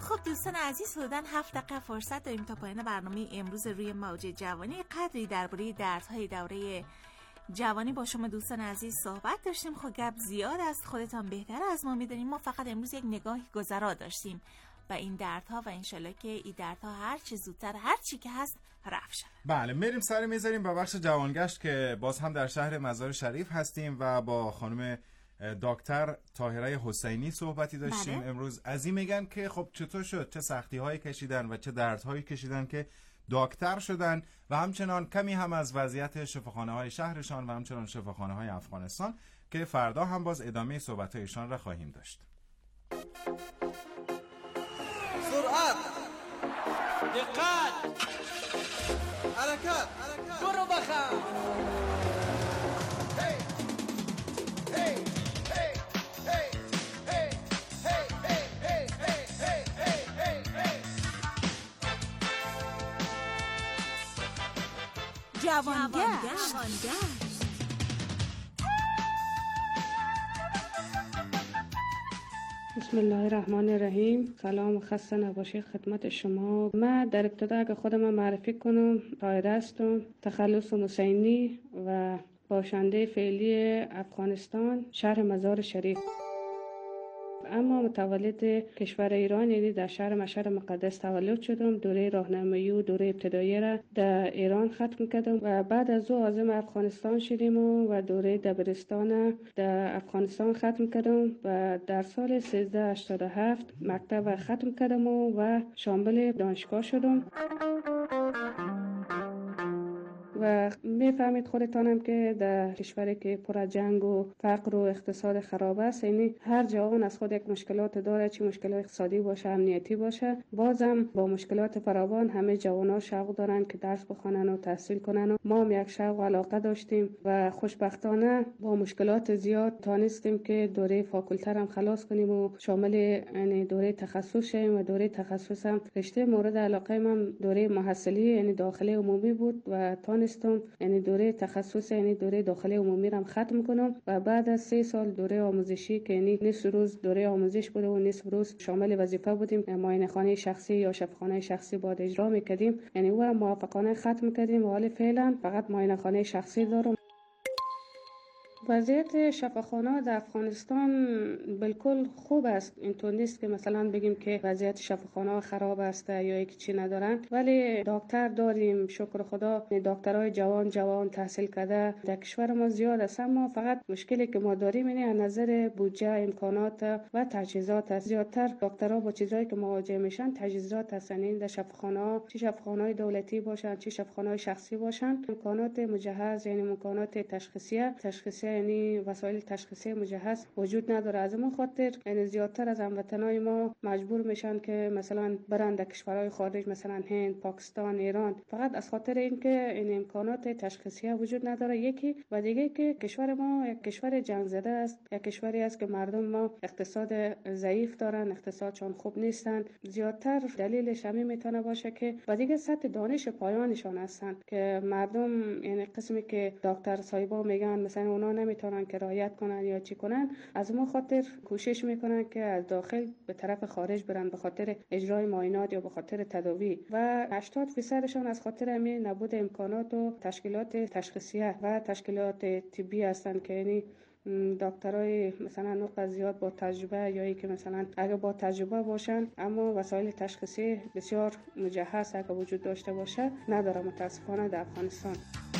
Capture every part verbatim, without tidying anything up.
خب دوستان عزیز، حدوداً هفت دقیقه فرصت داریم تا پایان برنامه امروز روی موج جوانی. قدری درباره دردهای دوره جوانی با شما دوستان عزیز صحبت داشتیم. خب گپ زیاد است، خودتان بهتر از ما میدونیم. ما فقط امروز یک نگاهی گذرا داشتیم و این دردها و انشالله که این دردها هر چی زودتر هر چی که هست رفع شد. بله، میریم سر میذاریم با بخش جوانگشت که باز هم در شهر مزار شریف هستیم و با خانم دکتر طاهره حسینی صحبتی داشتیم. بله. امروز از این میگن که خب چطور شد، چه سختی هایی کشیدن و چه دردهایی کشیدن که دکتر شدن و همچنان کمی هم از وضعیت شفاخانه های شهرشان و همچنان شفاخانه های افغانستان که فردا هم باز ادامه صحبت هایشان را خواهیم داشت. سرعت، دقت، حرکت، برو بخم. جوانگشت. بسم الله الرحمن الرحیم. سلام و خسته نباشید خدمت شما. من در ابتدا اگه خودم معرفی کنم، طاهره هستم، تخلص حسینی و باشنده فعلی افغانستان، شهر مزار شریف. اما متولد کشور ایران، یعنی در شهر مشهد مقدس تولد شدم. دوره راهنمایی و دوره ابتدایی را در ایران ختم کردم و بعد از او عازم افغانستان شدیم و دوره دبیرستان در افغانستان ختم کردم و در سال سیزده هشتاد و هفت مکتب ختم کردم و شامل دانشگاه شدم. و میفهمید خودتانم که در کشوری که پر از جنگ و فقر و اقتصاد خراب است، یعنی هر جوان از خود یک مشکلات داره، چه مشکل اقتصادی باشه، امنیتی باشه. بازم با مشکلات فراوان همه جوانا شوق دارن که درس بخونن و تحصیل کنن و ما هم یک شوق و علاقه داشتیم و خوشبختانه با مشکلات زیاد تانستیم که دوره فاکولته هم خلاص کنیم و شامل یعنی دوره تخصص شیم. و دوره تخصص هم رشته مورد علاقه من دوره محصلی یعنی داخلی عمومی بود و تانستم یعنی دوره تخصص یعنی دوره داخلی عمومی رو ختم کنم و بعد از سه سال دوره آموزشی که یعنی نصف روز دوره آموزش بوده و نصف روز شامل وظیفه بودیم، معاینه خانه شخصی یا شفاخانه شخصی باید اجرا میکردیم، یعنی او موافقانه ختم کردیم و حالا فعلا فقط معاینه خانه شخصی دارم. وضعیت شفاخانه در افغانستان بالکل خوب است. اینطور نیست که مثلا بگیم که وضعیت شفاخانه خراب است یا یک چی ندارن، ولی دکتر داریم شکر خدا. دکترای جوان جوان تحصیل کرده در کشور ما زیاد است، اما فقط مشکلی که ما داریم اینه از نظر بودجه، امکانات و تجهیزات است. زیادتر دکترها با چیزایی که مواجه میشن تجهیزات هستن. این در شفاخانه، چه شفاخانه دولتی باشن چه شفاخانه شخصی باشن، امکانات مجهز یعنی امکانات تشخیصیه تشخیصیه یعنی وسایل تشخیصی مجهز وجود نداره. از اون خاطر یعنی زیادتر از هموطنای ما مجبور میشن که مثلا برن در کشورهای خارج، مثلا هند، پاکستان، ایران، فقط از خاطر اینکه این امکانات تشخیصی وجود نداره. یکی و دیگه که کشور ما یک کشور جنگ زده است، یک کشوری است که مردم ما اقتصاد ضعیف دارن، اقتصادشون خوب نیستن. زیادتر دلیلش همین میتونه باشه که و دیگه سطح دانش پایانشان هستن که مردم یعنی قسمی که دکتر صاحبا میگن مثلا اونا نمیتونن که رعایت کنن یا چی کنن، از اون خاطر کوشش میکنن که از داخل به طرف خارج برن به خاطر اجرای معاینات یا به خاطر تداوی و هشتاد درصدشون از خاطر همین نبود امکانات و تشکیلات تشخیصیه و تشکیلات طبی هستن که یعنی دکترای مثلا نقطه زیاد با تجربه یا ای که مثلا اگه با تجربه باشن اما وسایل تشخیصی بسیار مجهز اگه وجود داشته باشه نداره متاسفانه در افغانستان.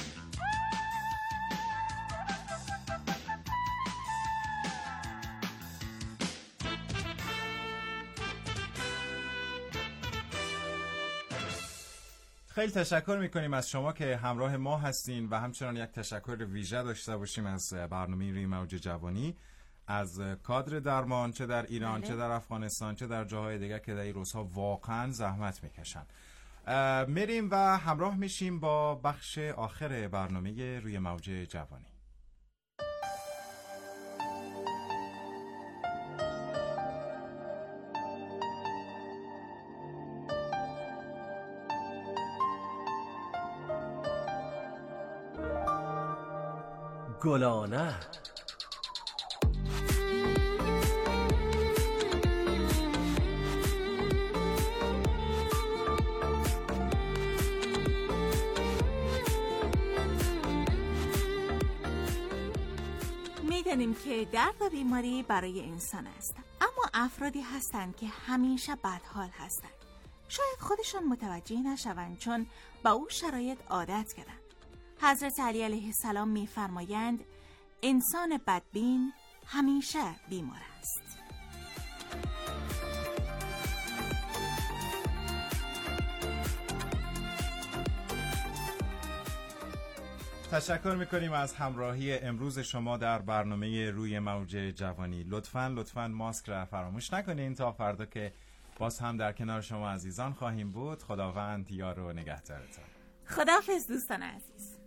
خیلی تشکر میکنیم از شما که همراه ما هستین و همچنان یک تشکر ویژه داشته باشیم از برنامه روی موج جوانی، از کادر درمان چه در ایران چه در افغانستان چه در جاهای دیگه که در این روزها واقعا زحمت میکشن. میریم و همراه میشیم با بخش آخر برنامه روی موج جوانی. گلانه. میدانیم که درد و بیماری برای انسان است، اما افرادی هستند که همیشه بدحال هستند. شاید خودشان متوجه نشوند چون با او شرایط عادت کردند. حضرت علی علیه السلام می‌فرمایند انسان بدبین همیشه بیمار است. تشکر میکنیم از همراهی امروز شما در برنامه روی موج جوانی. لطفاً لطفاً ماسک را فراموش نکنین تا فردا که باز هم در کنار شما عزیزان خواهیم بود. خداوند یار و نگهدارتان. خداحافظ دوستان عزیز.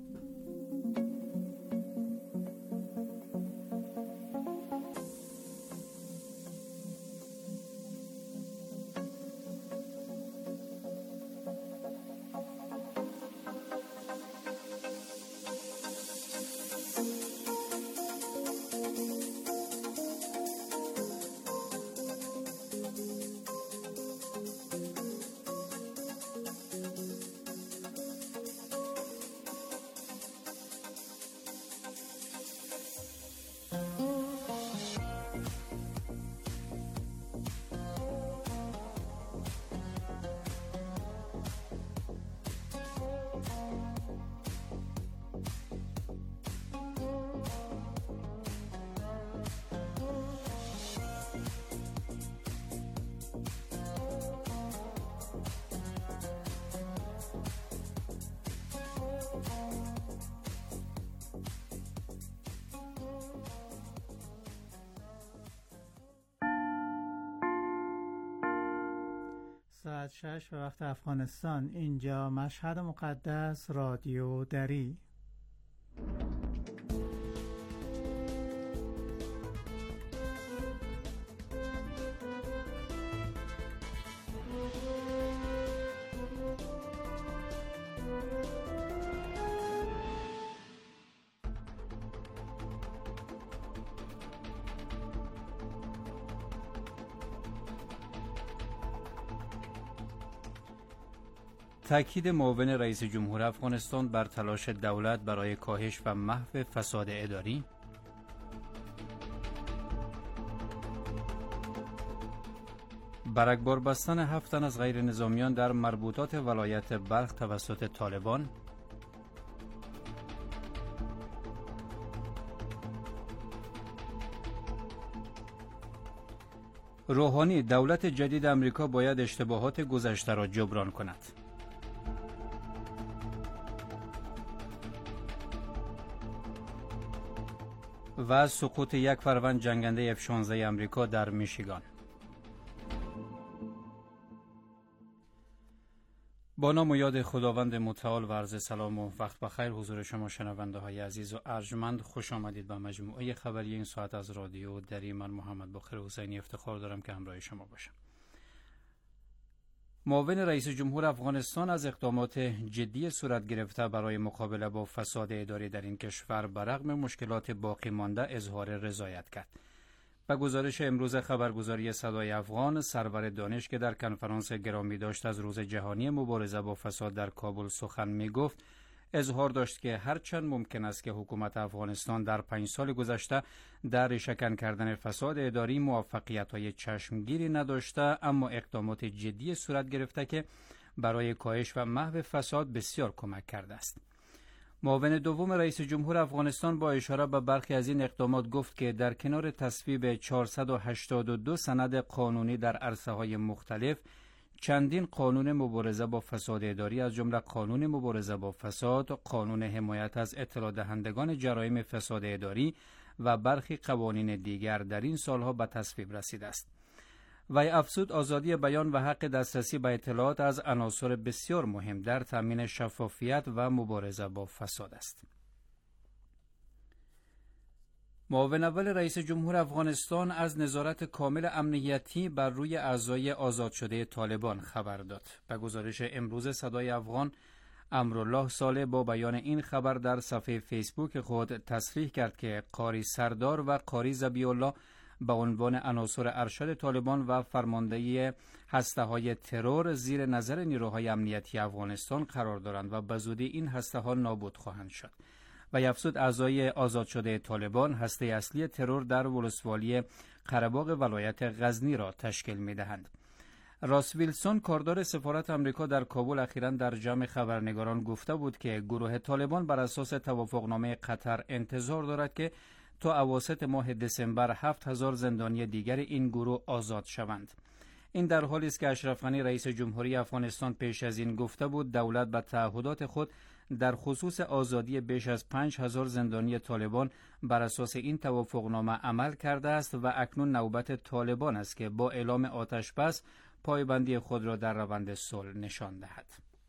ساعت شش به وقت افغانستان. اینجا مشهد مقدس، رادیو دری. تأکید معاون رئیس جمهور افغانستان بر تلاش دولت برای کاهش و محو فساد اداری. برگبار بستن هفت تن از غیر نظامیان در مربوطات ولایت بلخ توسط طالبان. روحانی: دولت جدید امریکا باید اشتباهات گذشته را جبران کند. و سقوط یک فروند جنگنده اف شانزده امریکا در میشیگان. با نام و یاد خداوند متعال و عرض سلام و وقت بخیر حضور شما شنونده های عزیز و ارجمند. خوش آمدید به مجموعه خبری این ساعت از رادیو دری. من محمد باقر حسینی افتخار دارم که همراه شما باشم. معاون رئیس جمهور افغانستان از اقدامات جدی صورت گرفته برای مقابله با فساد اداری در این کشور برغم مشکلات باقی مانده اظهار رضایت کرد. به گزارش امروز خبرگزاری صدای افغان، سرور دانش که در کنفرانس گرامی داشت از روز جهانی مبارزه با فساد در کابل سخن می گفت، اظهار داشت که هرچند ممکن است که حکومت افغانستان در پنج سال گذشته در ریشه‌کن کردن فساد اداری موفقیت‌های چشمگیری نداشته، اما اقدامات جدی صورت گرفته که برای کاهش و محو فساد بسیار کمک کرده است. معاون دوم رئیس جمهور افغانستان با اشاره به برخی از این اقدامات گفت که در کنار تصویب چهارصد و هشتاد و دو سند قانونی در عرصه‌های مختلف، چندین قانون مبارزه با فساد اداری از جمله قانون مبارزه با فساد، قانون حمایت از اطلاع دهندگان جرایم فساد اداری و برخی قوانین دیگر در این سالها به تصویب رسیده است. وی افزود آزادی بیان و حق دسترسی به اطلاعات از عناصر بسیار مهم در تامین شفافیت و مبارزه با فساد است. معاون اول رئیس جمهور افغانستان از نظارت کامل امنیتی بر روی اعضای آزاد شده طالبان خبر داد. به گزارش امروز صدای افغان، امرالله صالح با بیان این خبر در صفحه فیسبوک خود تصریح کرد که قاری سردار و قاری ذبیح الله به عنوان عناصر ارشد طالبان و فرماندهی هسته‌های ترور زیر نظر نیروهای امنیتی افغانستان قرار دارند و به زودی این هسته‌ها نابود خواهند شد. و افزود اعضای آزاد شده طالبان هسته اصلی ترور در ولسوالی قره‌باغ ولایت غزنی را تشکیل می‌دهند. راس ویلسون کاردار سفارت آمریکا در کابل اخیراً در جمع خبرنگاران گفته بود که گروه طالبان بر اساس توافقنامه قطر انتظار دارد که تا اواسط ماه دسامبر هفت هزار زندانی دیگر این گروه آزاد شوند. این در حالی است که اشرف غنی رئیس جمهوری افغانستان پیش از این گفته بود دولت به تعهدات خود در خصوص آزادی بیش از پنج هزار زندانی طالبان بر اساس این توافقنامه عمل کرده است و اکنون نوبت طالبان است که با اعلام آتش بس پایبندی خود را در روند صلح نشان دهد.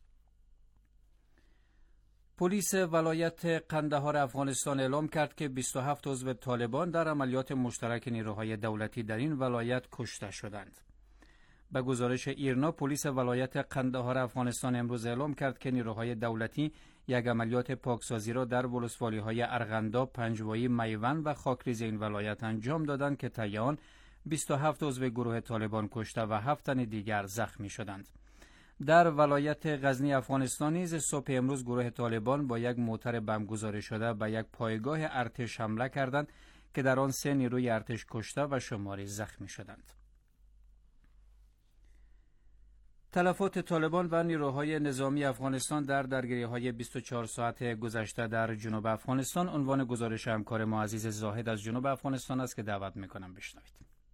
پلیس ولایت قندهار افغانستان اعلام کرد که بیست و هفت عضو طالبان در عملیات مشترک نیروهای دولتی در این ولایت کشته شدند. به گزارش ایرنا، پلیس ولایت قندهار افغانستان امروز اعلام کرد که نیروهای دولتی یک عملیات پاکسازی را در ولسوالی‌های ارغندا، پنجوایی، میوند و خاکریز این ولایت انجام دادند که طی آن بیست و هفت عضو گروه طالبان کشته و هفت تن دیگر زخمی شدند. در ولایت غزنی افغانستان نیز صبح امروز گروه طالبان با یک موتر بمبگذاری شده به یک پایگاه ارتش حمله کردند که در آن سه نیروی ارتش کشته و شماری زخمی شدند. تلفات طالبان و نیروهای نظامی افغانستان در درگیری‌های بیست و چهار ساعت گذشته در جنوب افغانستان عنوان گزارش همکار ما عزیز زاهد از جنوب افغانستان است که دعوت می‌کنم بشنوید.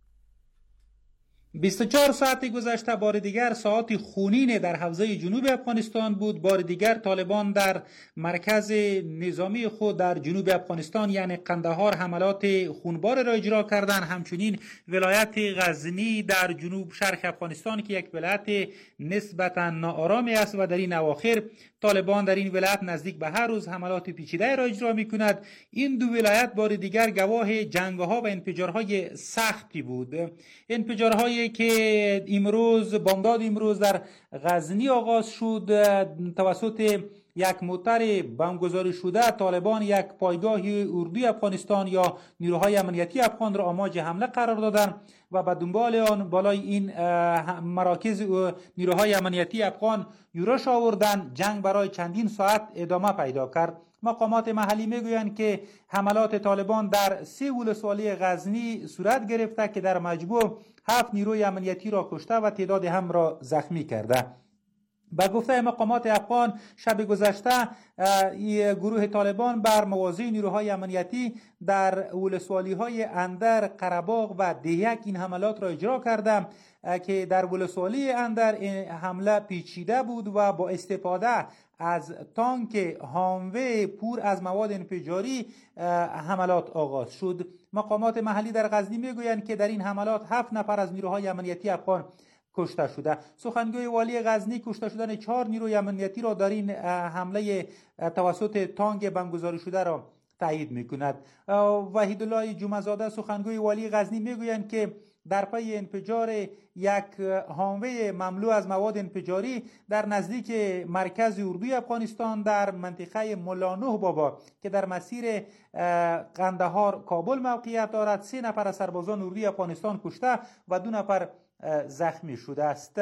بیست و چهار ساعت گذشته بار دیگر ساعات خونین در حوزه جنوب افغانستان بود. بار دیگر طالبان در مرکز نظامی خود در جنوب افغانستان یعنی قندهار حملات خونبار را اجرا کردند. همچنین ولایت غزنی در جنوب شرق افغانستان که یک ولایت نسبتاً ناآرامی است و در این اواخر طالبان در این ولایت نزدیک به هر روز حملات پیچیده را اجرا می‌کند. این دو ولایت بار دیگر گواه جنگ‌ها و انفجارهای سختی بود. انفجارهای که امروز بامداد امروز در غزنی آغاز شد توسط یک موتر بمبگذاری شده طالبان یک پایگاه اردوی افغانستان یا نیروهای امنیتی افغان را آماج حمله قرار دادند و به دنبال آن بالای این مراکز نیروهای امنیتی افغان یورش آوردند. جنگ برای چندین ساعت ادامه پیدا کرد. مقامات محلی میگویند که حملات طالبان در سه ولسوالی غزنی صورت گرفته که در مجموع هفت نیروی امنیتی را کشته و تعداد هم را زخمی کرده. به گفته مقامات افغان شب گذشته گروه طالبان بر مواضع نیروهای امنیتی در ولسوالی‌های اندر، قره‌باغ و دهیک این حملات را اجرا کرده که در ولسوالی اندر حمله پیچیده بود و با استفاده از تانک هاموی پر از مواد انفجاری حملات آغاز شد. مقامات محلی در غزنی میگویند که در این حملات هفت نفر از نیروهای امنیتی افغان کشته شده. سخنگوی والی غزنی کشته شدن چهار نیروی امنیتی را در این حمله توسط تانک بمبگذاری شده را تایید میکند. وحیدالله جمعه‌زاده سخنگوی والی غزنی میگویند که در پی انفجار یک هاموی مملو از مواد انفجاری در نزدیک مرکز اردوی افغانستان در منطقه ملانوه بابا که در مسیر قندهار کابل موقعیت دارد سه نفر از سربازان اردوی افغانستان کشته و دو نفر زخمی شده است.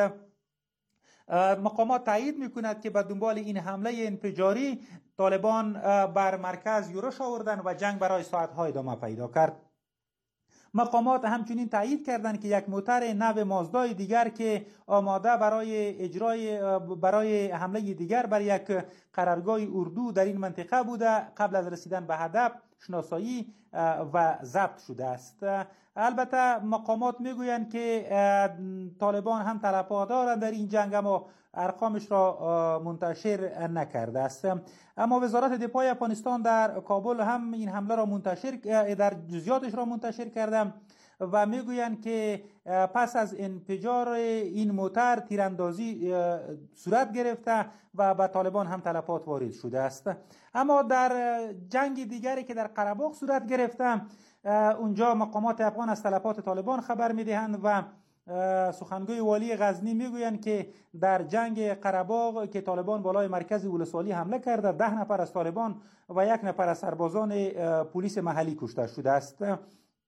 مقامات تایید میکند که به دنبال این حمله انفجاری طالبان بر مرکز یورش آوردند و جنگ برای ساعت‌ها ادامه پیدا کرد. مقامات همچنین تایید کردند که یک موتر نو مازدای دیگر که آماده برای اجرای برای حمله دیگر بر یک قرارگاه اردو در این منطقه بوده قبل از رسیدن به هدف شناسایی و ضبط شده است. البته مقامات میگویند که طالبان هم تلفات دارند در این جنگ اما ارقامش را منتشر نکرده است. اما وزارت دفاع افغانستان در کابل هم این حمله را منتشر در جزئیاتش را منتشر کرده و میگویند که پس از انفجار این موتر تیراندازی صورت گرفته و به طالبان هم تلفات وارد شده است. اما در جنگ دیگری که در قره‌باغ صورت گرفته اونجا مقامات افغان از تلفات طالبان خبر میدهند و سخنگوی والی غزنی میگویند که در جنگ قره‌باغ که طالبان بالای مرکز ولسوالی حمله کرده ده نفر از طالبان و یک نفر از سربازان پلیس محلی کشته شده است.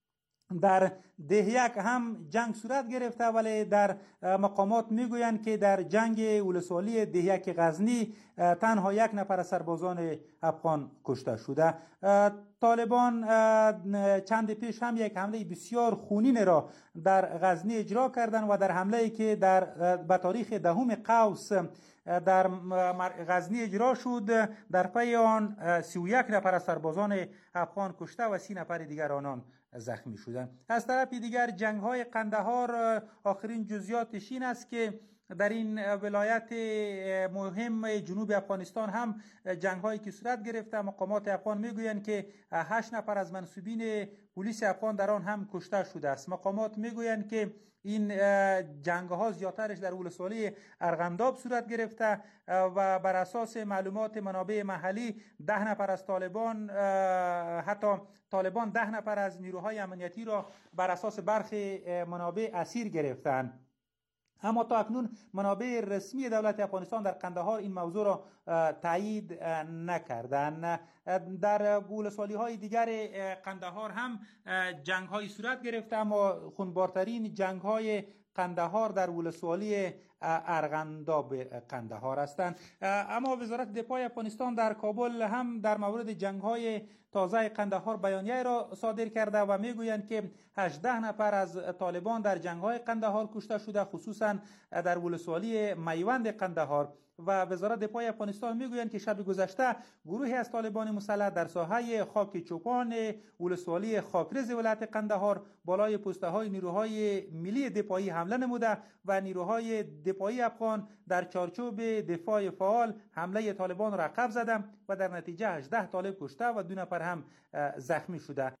در ده یک هم جنگ صورت گرفته، ولی در مقامات میگویند که در جنگ ولسوالی ده یک غزنی تنها یک نفر از سربازان افغان کشته شده. طالبان چند پیش هم یک حمله بسیار خونین را در غزنی اجرا کردند و در حمله‌ای که در به تاریخ دهم قوس در غزنی اجرا شد، در پی آن سی و یک نفر از سربازان افغان کشته و سی نفر دیگر آنان زخمی شدند. از طرف دیگر جنگ‌های قندهار آخرین جزئیاتش این است که در این ولایت مهم جنوب افغانستان هم جنگ‌هایی که صورت گرفته، مقامات افغان میگویند که هشت نفر از منصوبین پلیس افغان در آن هم کشته شده است. مقامات میگویند که این جنگ‌ها زیادترش در ولسوالی ارغنداب صورت گرفته و بر اساس معلومات منابع محلی ده نفر از طالبان، حتی طالبان ده نفر از نیروهای امنیتی را بر اساس برخی منابع اسیر گرفتند. اما تا اکنون منابع رسمی دولت افغانستان در قندهار این موضوع را تایید نکردند. در ولسوالی های دیگر قندهار هم جنگ های صورت گرفته، اما خونبارترین جنگ های قندهار در ولسوالی ارغنداب قندهار هستند. اما وزارت دفاع افغانستان در کابل هم در مورد جنگ‌های تازه قندهار بیانیه را صادر کرده و میگویند که هجده نفر از طالبان در جنگ‌های قندهار کشته شده، خصوصا در ولسوالی میوند قندهار. و وزارت دفاع افغانستان میگویند که شب گذشته گروهی از طالبان مسلح در ساحه خاک چوپان ولسوالی خاکریز ولایت قندهار بالای پسته‌های نیروهای ملی دفاعی حمله نموده و نیروهای دفاعی افغان در چارچوب دفاع فعال حمله طالبان را عقب زده و در نتیجه هجده طالب کشته و دو نفر هم زخمی شده.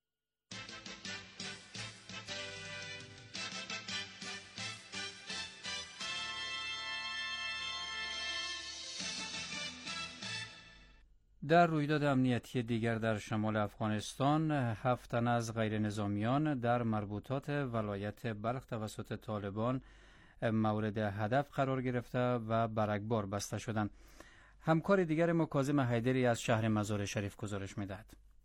در رویداد امنیتی دیگر در شمال افغانستان، هفت تن از غیر نظامیان در مربوطات ولایت بلخ توسط طالبان مورد هدف قرار گرفته و برگبار بسته شدند. همکار دیگر ما کاظم حیدری از شهر مزار شریف گزارش می‌دهد.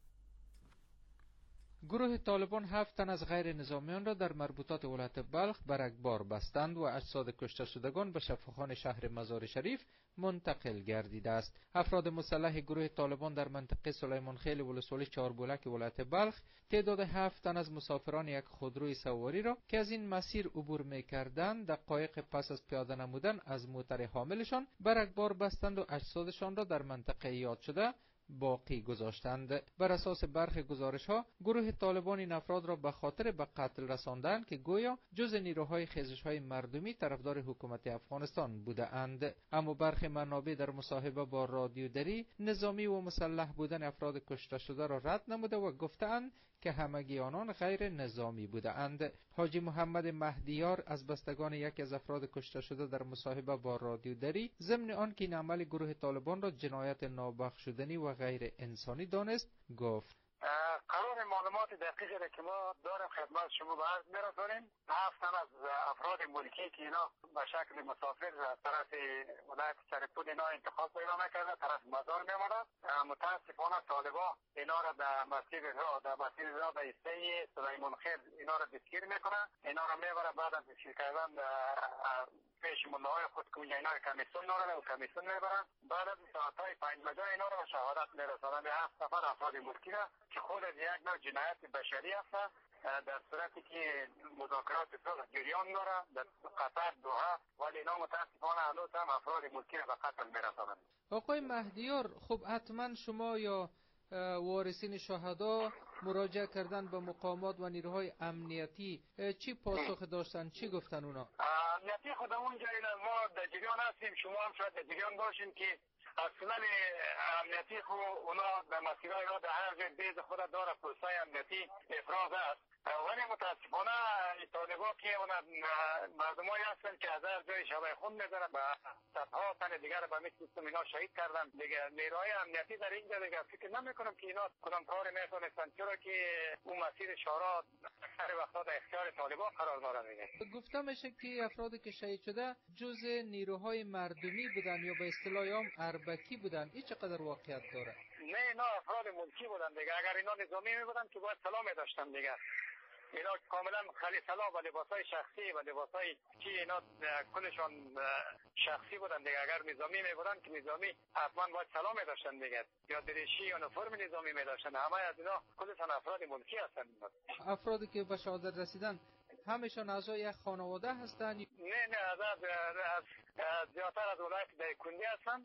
گروه طالبان هفت تن از غیر نظامیان را در مربوطات ولایت بلخ برگبار بستند و اجساد کشته شدگان به شفاخانه شهر مزار شریف منتقل گردیده است. افراد مسلح گروه طالبان در منطقه سلیمان خیل ولسوالی چهاربولک ولایت بلخ تعداد هفت تن از مسافران یک خودروی سواری را که از این مسیر عبور می‌کردند دقایق پس از پیاده نمودن از موتر حاملشان برگبار بستند و اجسادشان را در منطقه یاد شده باقی گذاشتند. بر اساس برخی گزارش‌ها گروه طالبان این افراد را به خاطر به قتل رساندند که گویا جز نیروهای خیزش‌های مردمی طرفدار حکومت افغانستان بوده اند. اما برخی منابع در مصاحبه با رادیو دری نظامی و مسلح بودن افراد کشته شده را رد نموده و گفتند که همگی آنان غیر نظامی بوده اند. حاجی محمد مهدیار از بستگان یکی از افراد کشته شده در مصاحبه با رادیو دری ضمن آن که این عمل گروه طالبان را جنایت نابخشودنی و غیر انسانی دانست گفت: قرار معلومات دقیقی را که ما داریم خدمت شما به عرض می‌رسانیم. هفت تن از افراد ملکی که اینا به شکل مسافر طرف ولایت سرپول اینا انتخاب پیدا نکرده، طرف مزار می‌ماند. متاسفانه طالبان اینا را در مسیر راه در مسیر راه به ایسته سلیمان خیل اینا را دستگیر میکنه، اینا را میبره. بعد از دستگیر کردن پیش ملاهای خود که اینا را کمیسیون نارن و کمیسیون میبرن. بعد از ساعتهای پنج بجه اینا را به شهادت میرسانن به هفت نفر افراد ملکی را که خود از یک نوع جنایت بشری است. در صورتی که مذاکرات صلح جریان داره در قطر دوحه، ولی اینا متاسفانه هنوز هم افراد ملکی را به قتل میرسانند. آقای مهدیار، خب حتما شما یا وارثین شهدا مراجعه کردن به مقامات و نیروهای امنیتی، چی پاسخ داشتن؟ چی گفتن اونا؟ امنیتی خودمون جایی ما در جریان هستیم، شما هم شاید در جریان باشین که اصلا امنیتی خود اونا در مسیرهای را در هر جای بیز خود داره پروسه امنیتی افراز است. ولی متاسفانه طالبا که اونا مردمایی هستن که از هر جای شبای خون میزنن و صدها تن دیگر به مثل اینا شهید کردن. دیگه نیروهای امنیتی در اینجا دیگه فکر نمیکنم که اینا کدام کار میتونستن، چرا که اون مسیر شورا اکثر وقتا در اختیار طالبا قرار داره. دیگه گفته میشه که افرادی که شهید شده جز نیروهای مردمی بودن یا به اصطلاح عام اربکی بودن. این چقدر واقعیت داره؟ نه، اینا افراد ملکی بودن دیگه. اگر اینا نظامی می بودن که باید سلامی داشتن دیگه. اینا کاملا خلی سلام و لباسای شخصی و لباسای چی اینا کلشان شخصی بودن دیگه. اگر نظامی می بودن که نظامی حتما باید سلام می داشتن دیگه، یا دریشی یا نفرم نظامی می داشتن. همه از اینا کلشان افراد ملکی هستن. افرادی که به شهادت رسیدن همشون اعضای یک خانواده هستن؟ نه نه از از زیادتر از ولایت دایکنی هستن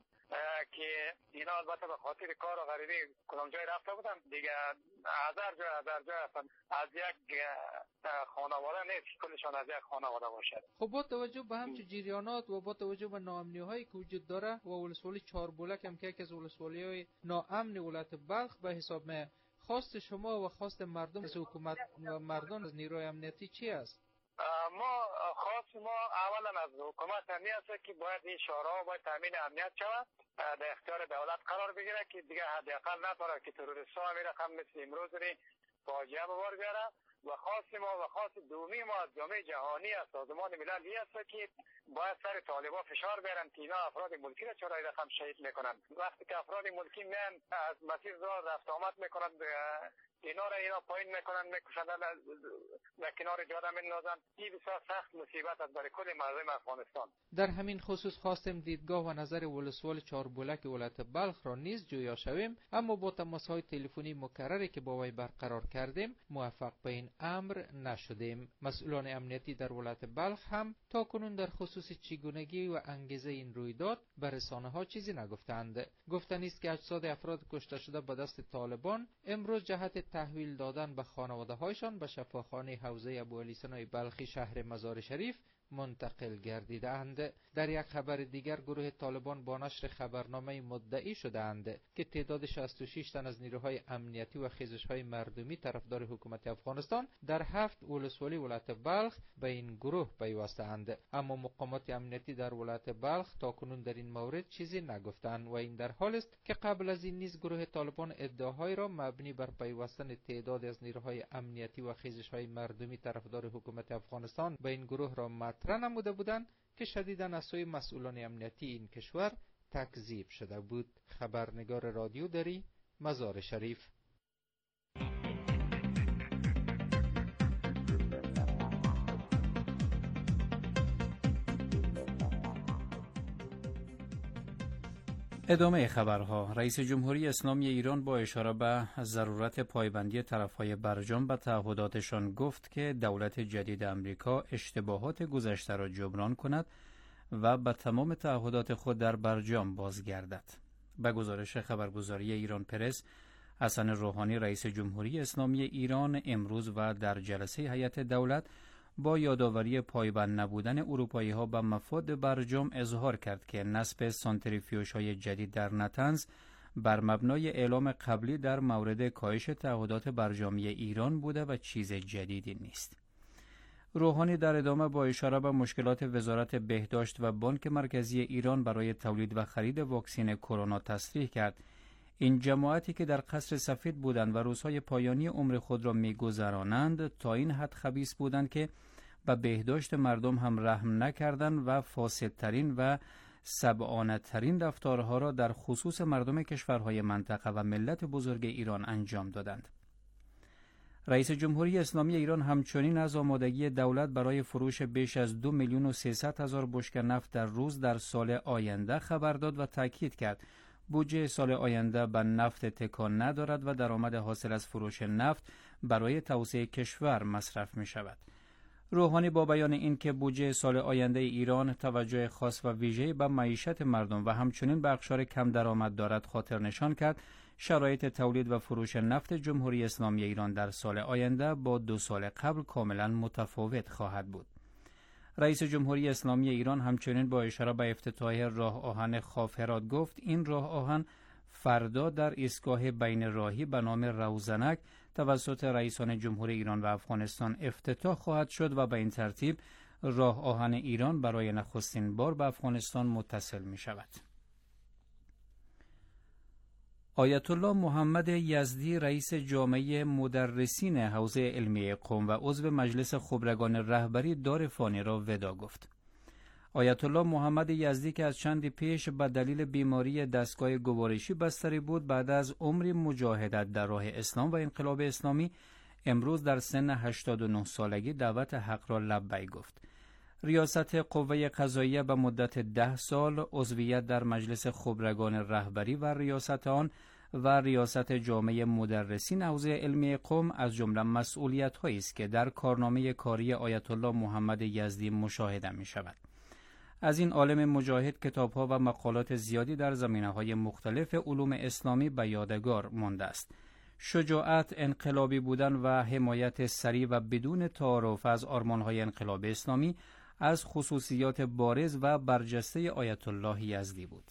که اینا البته به خاطر کار و غریبی کدام جای رفته بودن دیگه. هزار جای هزار جای هستن. از یک خانواده نیست کلشان از یک خانواده باشد. خب با توجه به همچه جریانات و با توجه به ناامنی هایی که وجود داره و ولسوالی چهاربولک هم که یکی از ولسوالی های ناامن ولایت بلخ به حساب می، خواست شما و خواست مردم از حکومت و مردم از نیروی امنیتی چی است؟ ما خواست ما اولا از حکومت همین است که باید این شورا باید تامین امنیت شود، در اختیار دولت قرار بگیره که دیگه حداقل نتونه که تروریست ها همین رقم مثل امروز نی فاجعه به بار بیاره. و خاص ما و خاص دومی ما از جامعه جهانی از سازمان ملل این است که باید سر طالبان فشار بیارن که اینا افراد ملکی را چرا رقم شهید میکنن. وقتی که افراد ملکی میان از مسیر راه رفت آمد میکنن، اینا را اینا پایین میکنن، میکشن، در کنار جاده میندازن. این بسیار سخت مصیبت است برای کل مردم افغانستان. در همین خصوص خواستیم دیدگاه و نظر ولسوال چهاربولک ولایت بلخ را نیز جویا شویم، اما با تماس‌های تلفنی مکرری که با وی برقرار کردیم موفق به این امر نشدیم. مسئولان امنیتی در ولایت بلخ هم تا کنون در خصوص چگونگی و انگیزه این رویداد به رسانه‌ها چیزی نگفتند. گفتنی است که اجساد افراد کشته شده به دست طالبان امروز جهت تحویل دادن به خانواده‌هایشان به شفاخانه حوزه ابوعلی سنای بلخی شهر مزار شریف منتقل گردیدند. در یک خبر دیگر گروه طالبان با نشر خبرنامه مدعی شدند که تعداد شصت و شش تن از نیروهای امنیتی و خیزش‌های مردمی طرفدار حکومت افغانستان در هفت ولسوالی ولایت بلخ به این گروه پیوستند، اما مقامات امنیتی در ولایت بلخ تاکنون در این مورد چیزی نگفتند و این در حال است که قبل از این نیز گروه طالبان ادعاهایی را مبنی بر پیوستن تعداد از نیروهای امنیتی و خیزش‌های مردمی طرفدار حکومت افغانستان به این گروه را مطرح نموده بودند که شدیداً از سوی مسئولان امنیتی این کشور تکذیب شده بود. خبرنگار رادیو دری، مزار شریف. ادامه خبرها. رئیس جمهوری اسلامی ایران با اشاره به ضرورت پایبندی طرفهای برجام به تعهداتشان گفت که دولت جدید امریکا اشتباهات گذشته را جبران کند و به تمام تعهدات خود در برجام بازگردد. به گزارش خبرگزاری ایران پرس، حسن روحانی رئیس جمهوری اسلامی ایران امروز و در جلسه هیئت دولت با یادآوری پایبند نبودن اروپایی ها به مفاد برجام اظهار کرد که نصب سانتریفیوژ های جدید در نطنز بر مبنای اعلام قبلی در مورد کاهش تعهدات برجامی ایران بوده و چیز جدیدی نیست. روحانی در ادامه با اشاره به مشکلات وزارت بهداشت و بانک مرکزی ایران برای تولید و خرید واکسن کرونا تصریح کرد این جماعتی که در قصر سفید بودند و روزهای پایانی عمر خود را می‌گذرانند تا این حد خبیث بودند که به بهداشت مردم هم رحم نکردند و فاسدترین و سبعانه‌ترین رفتارها را در خصوص مردم کشورهای منطقه و ملت بزرگ ایران انجام دادند. رئیس جمهوری اسلامی ایران همچنین از آمادگی دولت برای فروش بیش از دو میلیون و سیصد هزار بشکه نفت در روز در سال آینده خبر داد و تاکید کرد بودجه سال آینده به نفت تکان ندارد و درآمد حاصل از فروش نفت برای توسعه کشور مصرف می شود. روحانی با بیان این که بودجه سال آینده ایران توجه خاص و ویژه‌ای به معیشت مردم و همچنین به اقشار کم درآمد دارد خاطر نشان کرد شرایط تولید و فروش نفت جمهوری اسلامی ایران در سال آینده با دو سال قبل کاملا متفاوت خواهد بود. رئیس جمهوری اسلامی ایران همچنین با اشاره به افتتاح راه آهن خاف هرات گفت این راه آهن فردا در ایستگاه بین راهی به نام روزنک توسط رئیسان جمهوری ایران و افغانستان افتتاح خواهد شد و به این ترتیب راه آهن ایران برای نخستین بار به افغانستان متصل می شود. آیت الله محمد یزدی رئیس جامعه مدرسین حوزه علمیه قم و عضو مجلس خبرگان رهبری دار فانی را ودا گفت. آیت الله محمد یزدی که از چندی پیش به دلیل بیماری دستگاه گوارشی بستری بود بعد از عمری مجاهدت در راه اسلام و انقلاب اسلامی امروز در سن هشتاد و نه سالگی دعوت حق را لبیک گفت. ریاست قوه قضاییه به مدت ده سال، عضویت در مجلس خبرگان رهبری و ریاست آن و ریاست جامعه مدرسین حوزه علمی قم از جمله مسئولیت‌هایی است که در کارنامه کاری آیت الله محمد یزدی مشاهده می شود. از این عالم مجاهد کتاب‌ها و مقالات زیادی در زمینه‌های مختلف علوم اسلامی به یادگار مانده است. شجاعت، انقلابی بودن و حمایت سریع و بدون تعارف از آرمان‌های انقلاب اسلامی از خصوصیات بارز و برجسته آیت الله یزدی بود.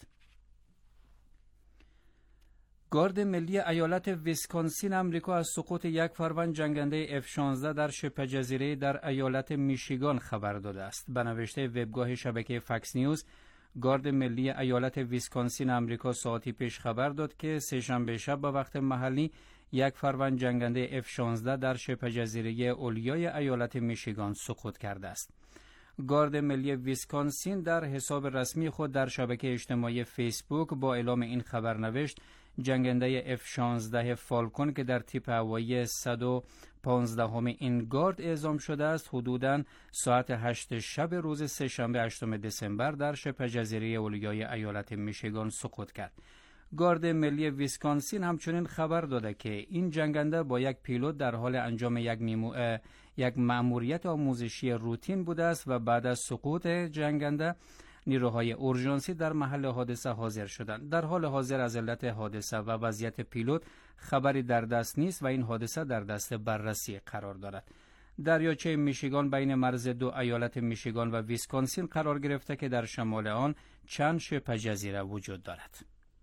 گارد ملی ایالت ویسکانسین آمریکا از سقوط یک فروند جنگنده اف شانزده در شبه جزیره در ایالت میشیگان خبر داده است. به نوشته وبگاه شبکه فکس نیوز، گارد ملی ایالت ویسکانسین آمریکا ساعتی پیش خبر داد که سه‌شنبه شب به وقت محلی یک فروند جنگنده اف شانزده در شبه جزیره اولیای ایالت میشیگان سقوط کرده است. گارد ملی ویسکانسین در حساب رسمی خود در شبکه اجتماعی فیسبوک با اعلام این خبر نوشت: جنگنده اف شانزده فالکون که در تیپ هوایی صد و پانزده همه این گارد اعزام شده است، حدوداً ساعت هشت شب روز سه‌شنبه هشتم دسامبر در شبه جزیره اولیای ایالت میشیگان سقوط کرد. گارد ملی ویسکانسین همچنین خبر داده که این جنگنده با یک پیلوت در حال انجام یک میمو... یک مأموریت آموزشی روتین بوده است و بعد از سقوط جنگنده نیروهای اورژانسی در محل حادثه حاضر شدند. در حال حاضر از علت حادثه و وضعیت پیلوت خبری در دست نیست و این حادثه در دست بررسی قرار دارد. دریاچه میشیگان بین مرز دو ایالت میشیگان و ویسکانسین قرار گرفته که در شمال آن چند شبه جزیره وجود دارد.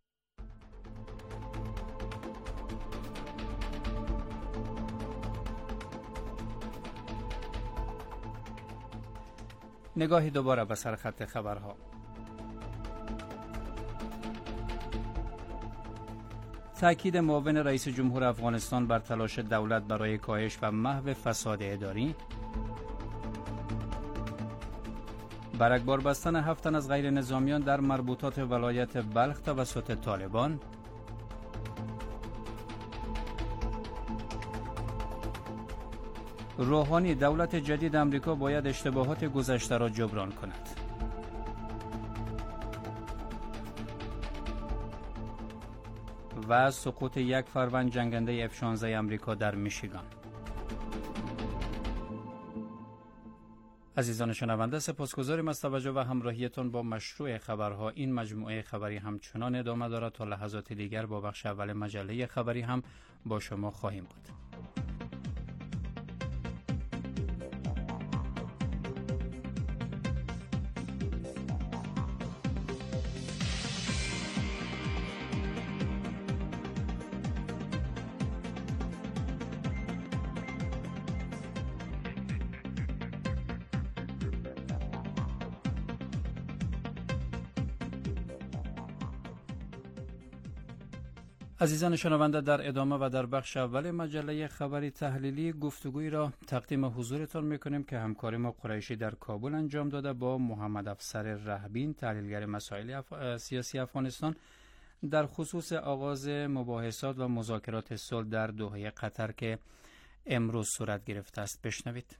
نگاهی دوباره به سرخط خبرها. تأکید معاون رئیس جمهور افغانستان بر تلاش دولت برای کاهش و محو فساد اداری. برگبار بستن هفت تن از غیر نظامیان در مربوطات ولایت بلخ توسط طالبان. روحانی: دولت جدید آمریکا باید اشتباهات گذشته را جبران کند. و سقوط یک فروند جنگنده اف شانزده آمریکا در میشیگان. عزیزان شنونده، سپاسگزاریم از توجه و همراهیتان با مشروع خبرها. این مجموعه خبری همچنان ادامه دارد. تا لحظات دیگر با بخش اول مجله خبری هم با شما خواهیم بود. عزیزان شنونده، در ادامه و در بخش اول مجله خبری تحلیلی گفتگویی را تقدیم حضورتان میکنیم که همکاری ما قریشی در کابل انجام داده با محمد افسر رهبین، تحلیلگر مسائل اف... سیاسی افغانستان، در خصوص آغاز مباحثات و مذاکرات صلح در دوحه قطر که امروز صورت گرفته است. بشنوید.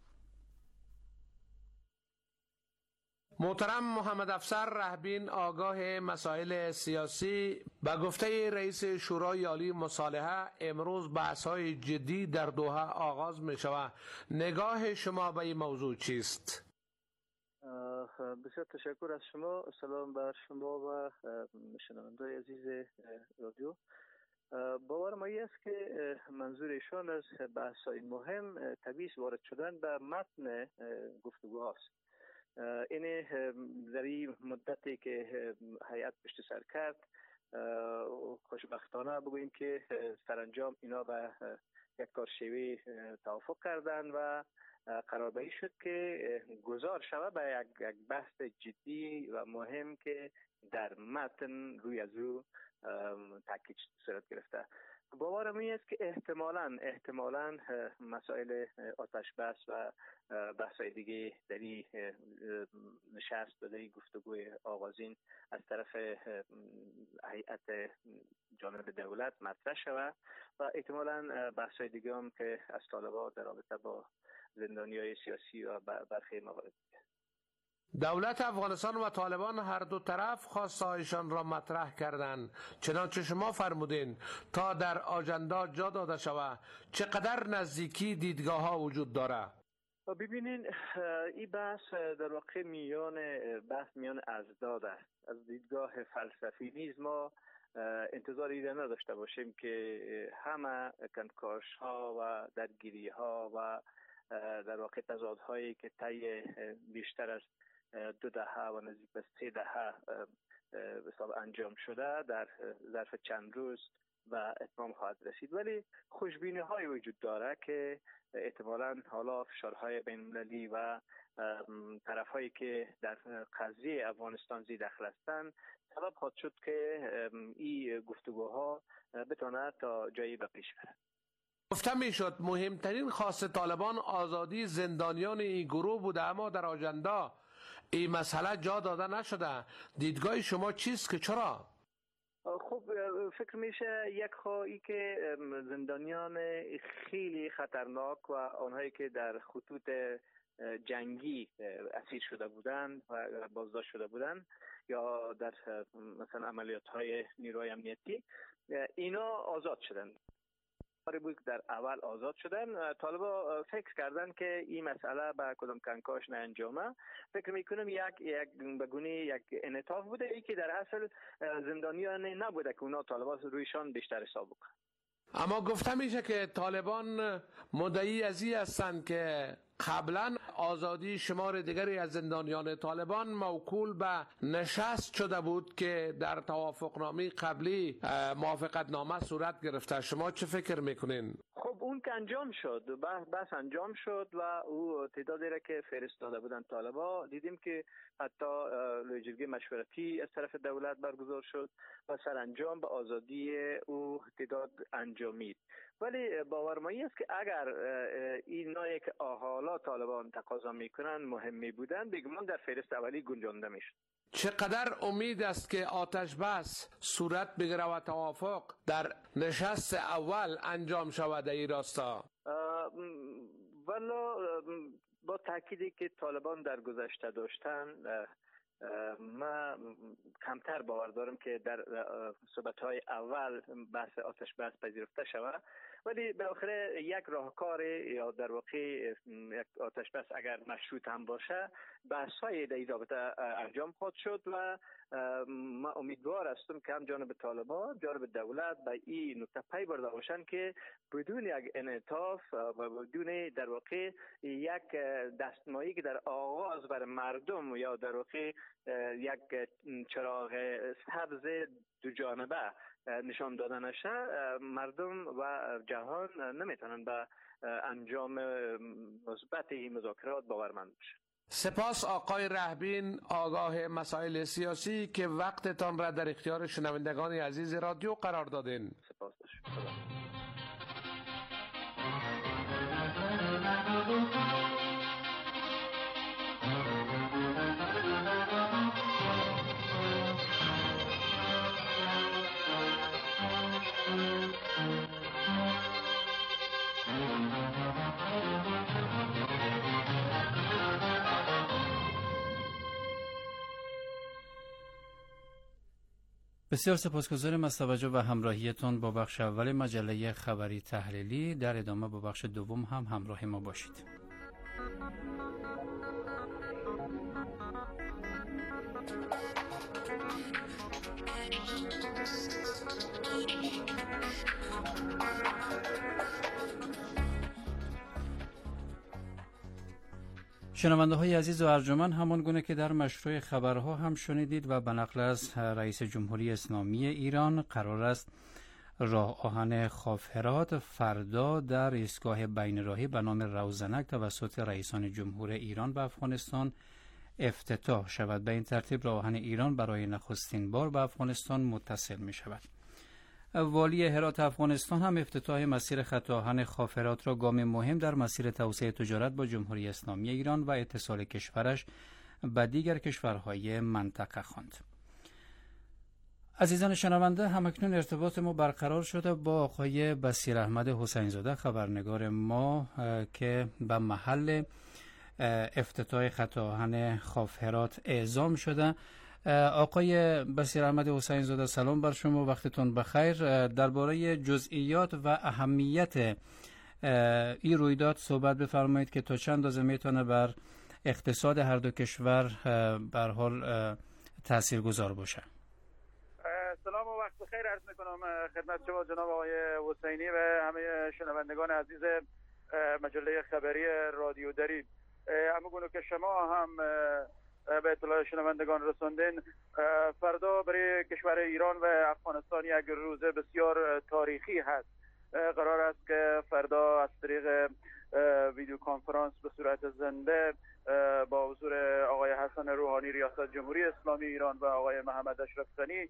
محترم محمد افسر رهبین، آگاه مسائل سیاسی، به گفته رئیس شورای عالی مصالحه امروز بحث‌های جدی در دوحه آغاز می شود. نگاه شما به این موضوع چیست؟ بسیار تشکر از شما. سلام بر شما و شنوندگان عزیز رادیو. باور ما است که منظور ایشان از بحث‌های مهم طبیعی وارد شدن به متن گفتگوهاست. این در این مدتی که هیئت پشت سر کرد، خوشبختانه بگوییم که سرانجام اینا به یک کارشیوه توافق کردند و قراربری شد که گذار شود به یک, یک بحث جدی و مهم که در متن روی از او تاکید صورت گرفته. باورم این است که احتمالاً احتمالاً مسائل آتش بس و بحث‌های دیگه در این نشست و در این گفتگوی آغازین از طرف هیئت جانب دولت مطرح شود و احتمالاً بحث‌های دیگه هم که از طالبان در رابطه با زندانیای سیاسی و برخی موارد. دولت افغانستان و طالبان هر دو طرف خواستهایشان را مطرح کردند، چنانچه شما فرمودین تا در آژاندا جا داده شود. چقدر نزدیکی دیدگاه ها وجود داره؟ ببینین این بحث در واقع میان بحث میان ازداد است. از دیدگاه فلسفی نیز ما انتظار ایده نداشته باشیم که همه کنکاش ها و درگیری ها و در واقع تضادهایی که طی بیشتر از دو دهه و نزدیک به سه دهه حساب انجام شده در ظرف چند روز و اتمام خواهد رسید، ولی خوشبینی های وجود داره که احتمالاً حالا فشارهای بین المللی و طرف هایی که در قضیه افغانستان زی دخل هستند سبب خواهد شد که این گفتگوها بتونه تا جایی به پیش بره. گفته می شد مهمترین خواست طالبان آزادی زندانیان این گروه بوده، اما در آژاندا این مسئله جا داده نشده. دیدگاه شما چیست که چرا؟ خب فکر میشه یک خواهی که زندانیان خیلی خطرناک و آنهایی که در خطوط جنگی اسیر شده بودند و بازداشت شده بودند یا در مثلا عملیات های نیروی امنیتی، اینا آزاد شدند. بود در اول آزاد شدن. طالبا فکر کردن که این مسئله با کدام کنکاش نه انجامه. فکر میکنم یک یک بگونی یک انعطاف بوده، ای که در اصل زندانیان نبوده که اونا طالبا رویشان بیشتر حساب بکنن. اما گفته میشه که طالبان مدعی از این هستند که قبلا آزادی شمار دیگری از زندانیان طالبان موکول به نشست شده بود که در توافقنامه قبلی موافقت نامه صورت گرفته. شما چه فکر میکنین؟ خب اون که انجام شد، بس, بس انجام شد و او تعدادی را که فرستاده بودن طالبا دیدیم که حتی لجنه مشورتی از طرف دولت برگزار شد و سرانجام به آزادی او تعداد انجامید. ولی باورمایی است که اگر این نوعی که حالا طالبان تقاضا میکنن مهمی بودن، بیگمان در فهرست اولی گنجانده میشد. چقدر امید است که آتش بس صورت بگیره و توافق در نشست اول انجام شود در این راستا؟ والا با تأکیدی که طالبان در گذشته داشتن، ما کمتر باور دارم که در صحبت‌های اول بحث آتش بس پذیرفته شود، ولی بالاخره یک راهکار یا در واقع یک آتش بس اگر مشروط هم باشه بحث‌های در این رابطه انجام خواهد شد و ما امیدوار هستم که هم جانب طالبان جانب دولت به این نکته پی برده باشند که بدون یک انعطاف و بدون در واقع یک دستمایی که در آغاز بر مردم یا در واقع یک چراغ سبز دو جانبه نشان داده نشه، مردم و جهان نمیتونن به انجام مثبت این مذاکرات باورمند بشن. سپاس آقای رهبین، آگاه مسائل سیاسی، که وقتتان را در اختیار شنوندگان عزیز رادیو قرار دادین. سپاس باشید. بسیار سپاسگزارم از توجه و همراهیتون با بخش اول مجله خبری تحلیلی. در ادامه با بخش دوم هم همراه ما باشید. شنونده های عزیز و ارجمند، همان گونه که در مشروع خبرها هم شنیدید و به نقل از رئیس جمهوری اسلامی ایران، قرار است راه آهن خاف هرات فردا در ایستگاه بین‌راهی به نام روزنک توسط رئیسان جمهور ایران و افغانستان افتتاح شود. به این ترتیب راه آهن ایران برای نخستین بار به افغانستان متصل می شود. والی هرات افغانستان هم افتتاح مسیر خط آهن خاف هرات را گام مهم در مسیر توسعه تجارت با جمهوری اسلامی ایران و اتصال کشورش به دیگر کشورهای منطقه خواند. عزیزان شنونده، همکنون ارتباط ما برقرار شده با آقای بصیر احمد حسین زاده، خبرنگار ما که به محل افتتاح خط آهن خاف هرات اعزام شده. آقای بصیر احمد حسین زاده، سلام بر شما، وقتتون بخیر. درباره جزئیات و اهمیت این رویداد صحبت بفرمایید که تا چند اندازه میتونه بر اقتصاد هر دو کشور به هر حال تاثیرگذار باشه. سلام و وقت بخیر عرض میکنم خدمت شما جناب آقای حسینی و همه شنوندگان عزیز مجله خبری رادیو دری. همونگونه که شما هم به اطلاع شنوندگان رساندین، فردا برای کشور ایران و افغانستان یک روز بسیار تاریخی هست. قرار است که فردا از طریق ویدیو کانفرانس به صورت زنده با حضور آقای حسن روحانی ریاست جمهوری اسلامی ایران و آقای محمد اشرف غنی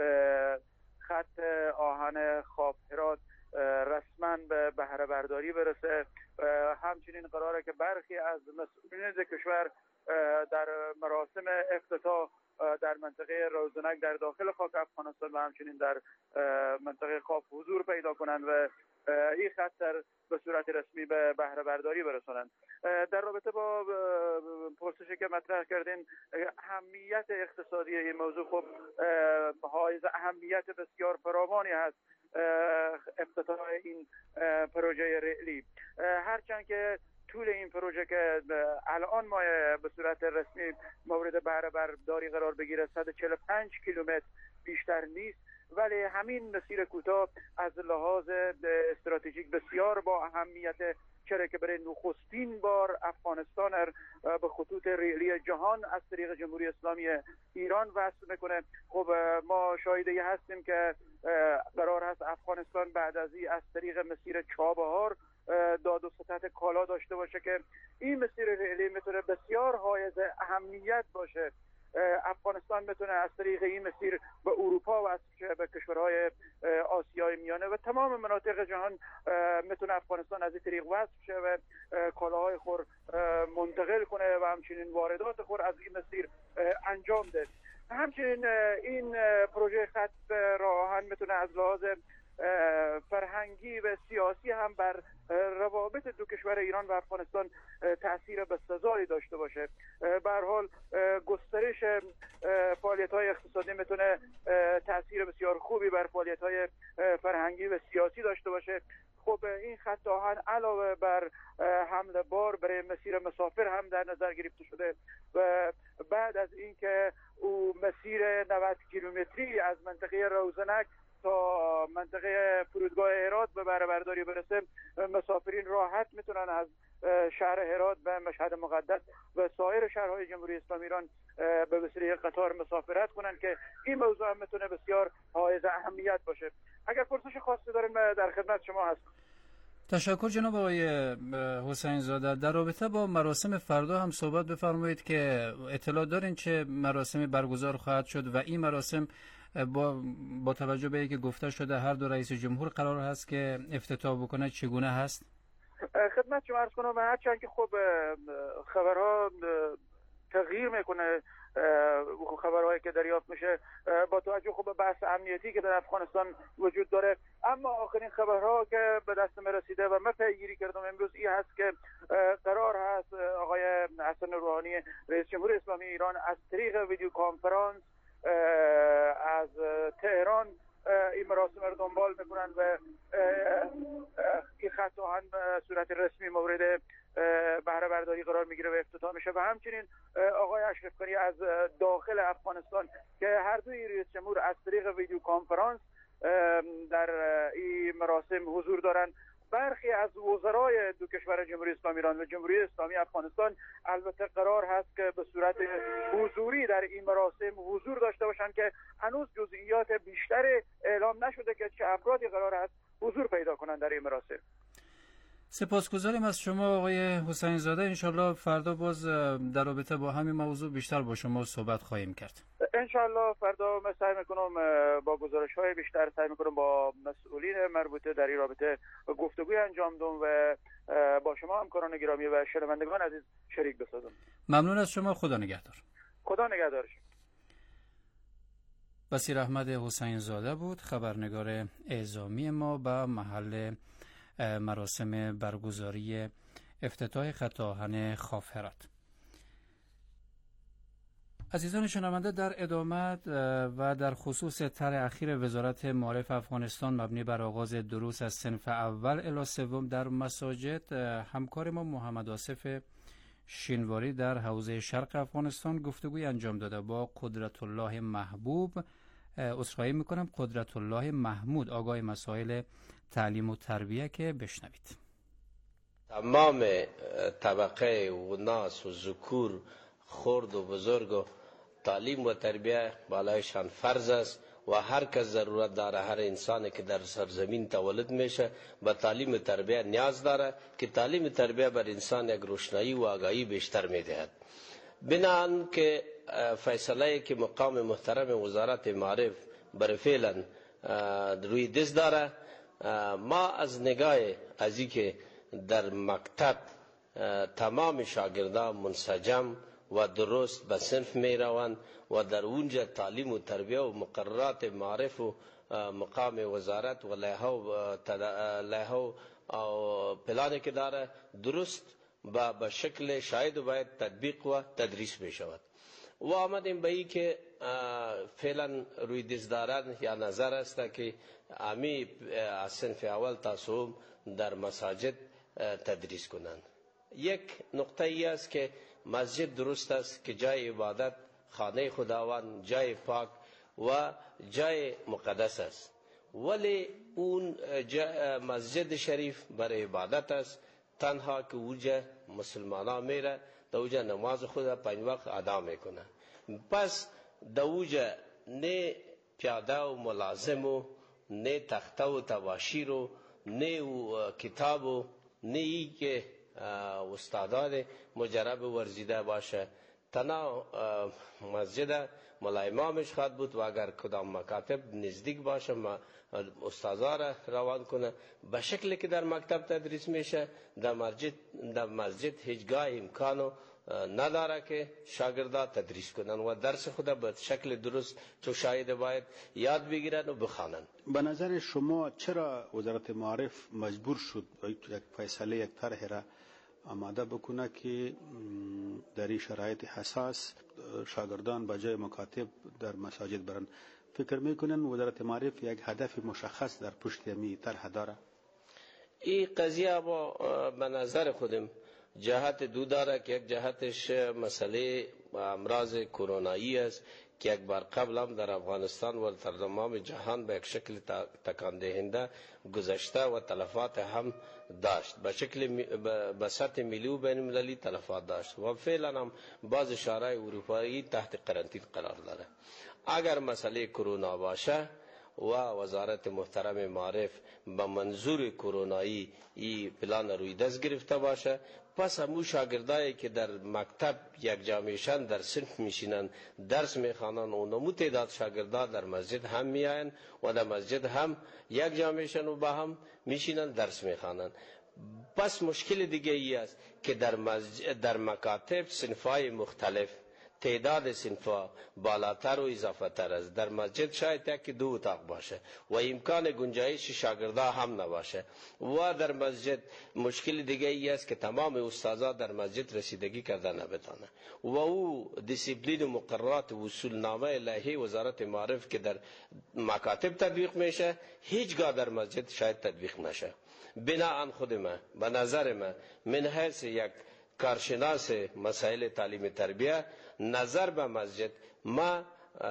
خط آهن خاف هرات رسما به بهره برداری برسه. همچنین قراره که برخی از مسئولین کشور در مراسم افتتاح در منطقه روزنک در داخل خاک افغانستان و همچنین در منطقه خاف حضور پیدا کنند و این خط در به صورت رسمی به بهره برداری برسانند. در رابطه با پرسشی که مطرح کردین، اهمیت اقتصادی این موضوع خب حائز اهمیت بسیار فراوانی هست. افتتاح این پروژه رئلی، هرچند که طول این پروژه که الان ما به صورت رسمی مورد بهره برداری قرار بگیره صد و چهل و پنج کیلومتر بیشتر نیست، ولی همین مسیر کوتاه از لحاظ استراتژیک بسیار با اهمیت، چرا که برای نخستین بار افغانستان به خطوط ریلی جهان از طریق جمهوری اسلامی ایران وصل میکنه. خب ما شاهده هستیم که قرار هست افغانستان بعد از این از طریق مسیر چابهار داد و ستد کالا داشته باشه که این مسیر ریلی میتونه بسیار حائز اهمیت باشه. افغانستان میتونه از طریق این مسیر به اروپا و به کشورهای آسیای میانه و تمام مناطق جهان میتونه افغانستان از این طریق وصل شه و کالاهای خور منتقل کنه و همچنین واردات خور از این مسیر انجام ده. همچنین این پروژه خط راه آهن میتونه از لحاظ فرهنگی و سیاسی هم بر روابط دو کشور ایران و افغانستان تأثیر بسزایی داشته باشه. به هر حال گسترش فعالیت‌های اقتصادی میتونه تأثیر بسیار خوبی بر فعالیت‌های فرهنگی و سیاسی داشته باشه. خب این خط آهن علاوه بر حمل بار برای مسیر مسافر هم در نظر گرفته شده و بعد از اینکه او مسیر نود کیلومتری از منطقه روزنک تا منطقه فرودگاه هرات به بهره برداری برسه، مسافرین راحت میتونن از شهر هرات و مشهد مقدس و سایر شهرهای جمهوری اسلامی ایران به وسیله قطار مسافرت کنن که این موضوع هم میتونه بسیار حائز اهمیت باشه. اگر پرسش خاصی داریم در خدمت شما هستم. تشکر جناب آقای حسین زاده. در رابطه با مراسم فردا هم صحبت بفرمایید که اطلاع دارین چه مراسمی برگزار خواهد شد و این مراسم با با توجه به اینکه گفته شده هر دو رئیس جمهور قرار هست که افتتاح بکنه چگونه هست؟ خدمت شما عرض کنم هرچند که خب خبرها تغییر میکنه، خبرهایی که دریافت میشه با توجه خب به بحث امنیتی که در افغانستان وجود داره، اما آخرین خبرها که به دست من رسیده و من پیگیری کردم امروز این هست که قرار هست آقای حسن روحانی رئیس جمهور اسلامی ایران از طریق ویدیو کانفرانس از تهران این مراسم رو دنبال میکنن و این خط آهن صورت رسمی مورد بهره برداری قرار میگیره و افتتاح میشه و همچنین آقای اشرف غنی از داخل افغانستان که هر دوی رئیس جمهور از طریق ویدیو کانفرانس در این مراسم حضور دارن. برخی از وزرای دو کشور جمهوری اسلامی ایران و جمهوری اسلامی افغانستان البته قرار هست که به صورت حضوری در این مراسم حضور داشته باشند که هنوز جزئیات بیشتر اعلام نشده که چه افرادی قرار است حضور پیدا کنند در این مراسم. سپاسگزاریم از شما آقای حسین زاده. انشالله فردا باز در رابطه با همین موضوع بیشتر با شما صحبت خواهیم کرد. انشالله فردا من سعی میکنم با گزارش های بیشتر سعی میکنم با مسئولین مربوطه در این رابطه گفتگوی انجام دم و با شما همکاران گرامی و شنوندگان عزیز شریک بسازم. ممنون از شما. خدا نگهدار. خدا نگهدار. بصیر احمد حسین زاده بود خبرنگار اعزامی ما به محل مراسم برگزاری افتتاح خط آهن خاف هرات. عزیزان شنونده، در ادامه و در خصوص طرح اخیر وزارت معارف افغانستان مبنی بر آغاز دروس از صنف اول الی سوم در مساجد، همکار ما محمد آصف شینواری در حوزه شرق افغانستان گفتگوی انجام داده با قدرت الله محبوب عذرخواهی میکنم قدرت الله محمود، آقای مسائل تعلیم و تربیه، که بشنوید. تمام طبقه و ناس و ذکور، خرد و بزرگ و تعلیم و تربیه بالایشان فرض است و هر کس ضرورت داره، هر انسانی که در سرزمین تولد میشه به تعلیم و تربیه نیاز داره که تعلیم و تربیه بر انسان یک روشنایی و آگاهی بیشتر میدهد. بنابراین که فیصله که مقام محترم وزارت معارف بر فعلا روی دست داره، ما از نگاه ازی که در مکتب تمام شاگردان منسجم و درست به صنف می روند و در اونجا تعلیم و تربیه و مقررات معارف و مقام وزارت و لایحه و پلانی که داره درست به شکل شاید و باید تطبیق و تدریس بشود. و آمدیم به ای که فعلا روی دست دارن یا نظر است که امی از صنف اول تا سوم در مساجد تدریس کنند. یک نقطه ای است که مسجد درست است که جای عبادت، خانه خداوند، جای پاک و جای مقدس است، ولی اون مسجد شریف برای عبادت است، تنها که اوجا مسلمانان میره دوجا نماز خود پنج وقت ادا میکنه. پس دوجا نه پیاده و ملازم و نه تخته و تباشیر و نه کتاب و نه ای که استادان مجرب ورزیده باشه. تنها مسجد ملا امامش خواهد بود و اگر کدام مکاتب نزدیک باشه استادا را روان کنه به شکلی که در مکتب تدریس میشه. در مسجد در مسجد هیچگاه امکانو نداره که شاگردا تدریس کنن و درس خود به شکل درست تو شاید باید یاد بگیرن و بخوانن. به نظر شما چرا وزارت معارف مجبور شد یک فیصله یک طرح را آماده بکنه که در این شرایط حساس شاگردان به جای مکاتب در مساجد برن؟ فکر میکنن وزارت معارف یک هدف مشخص در پشت می طرح داره؟ این قضیه با به نظر خودم جهت دو داره که یک جهتش مسئله امراض کرونایی است که یک بار قبل هم در افغانستان و در تمام جهان به یک شکل تکان دهنده گذشته و تلفات هم داشت، به شکل به سطح ملی و بین المللی تلفات داشت و فعلا هم بعض شهرهای اروپایی تحت قرنطینه قرار داره. اگر مسئله کرونا باشه و وزارت محترم معارف به منظور کرونایی ای پلان روی دست گرفته باشه، پس همون شاگردایی که در مکتب یک جامعشان در صنف میشینن درس میخوانن و نمو تعداد شاگردان در مسجد هم میاین و در مسجد هم یک جامعشان و با هم میشینن درس میخوانن. پس مشکل دیگه ای است که در مسجد در مکاتب صنفای مختلف تعداد صنفا بالاتر و اضافه تر است. در مسجد شاید یکی دو اتاق باشه و امکان گنجایش شاگردا هم نباشه و در مسجد مشکل دیگه ای است که تمام استادا در مسجد رسیدگی کرده نبتانه و او دیسیپلین و مقررات و اصولنامه لایحه وزارت معارف که در مکاتب تطبیق میشه هیچگاه در مسجد شاید تطبیق نشه. بناهن خود من به نظر من من حیث یک کارشناس مسائل تعلیم تربیه نظر به مسجد ما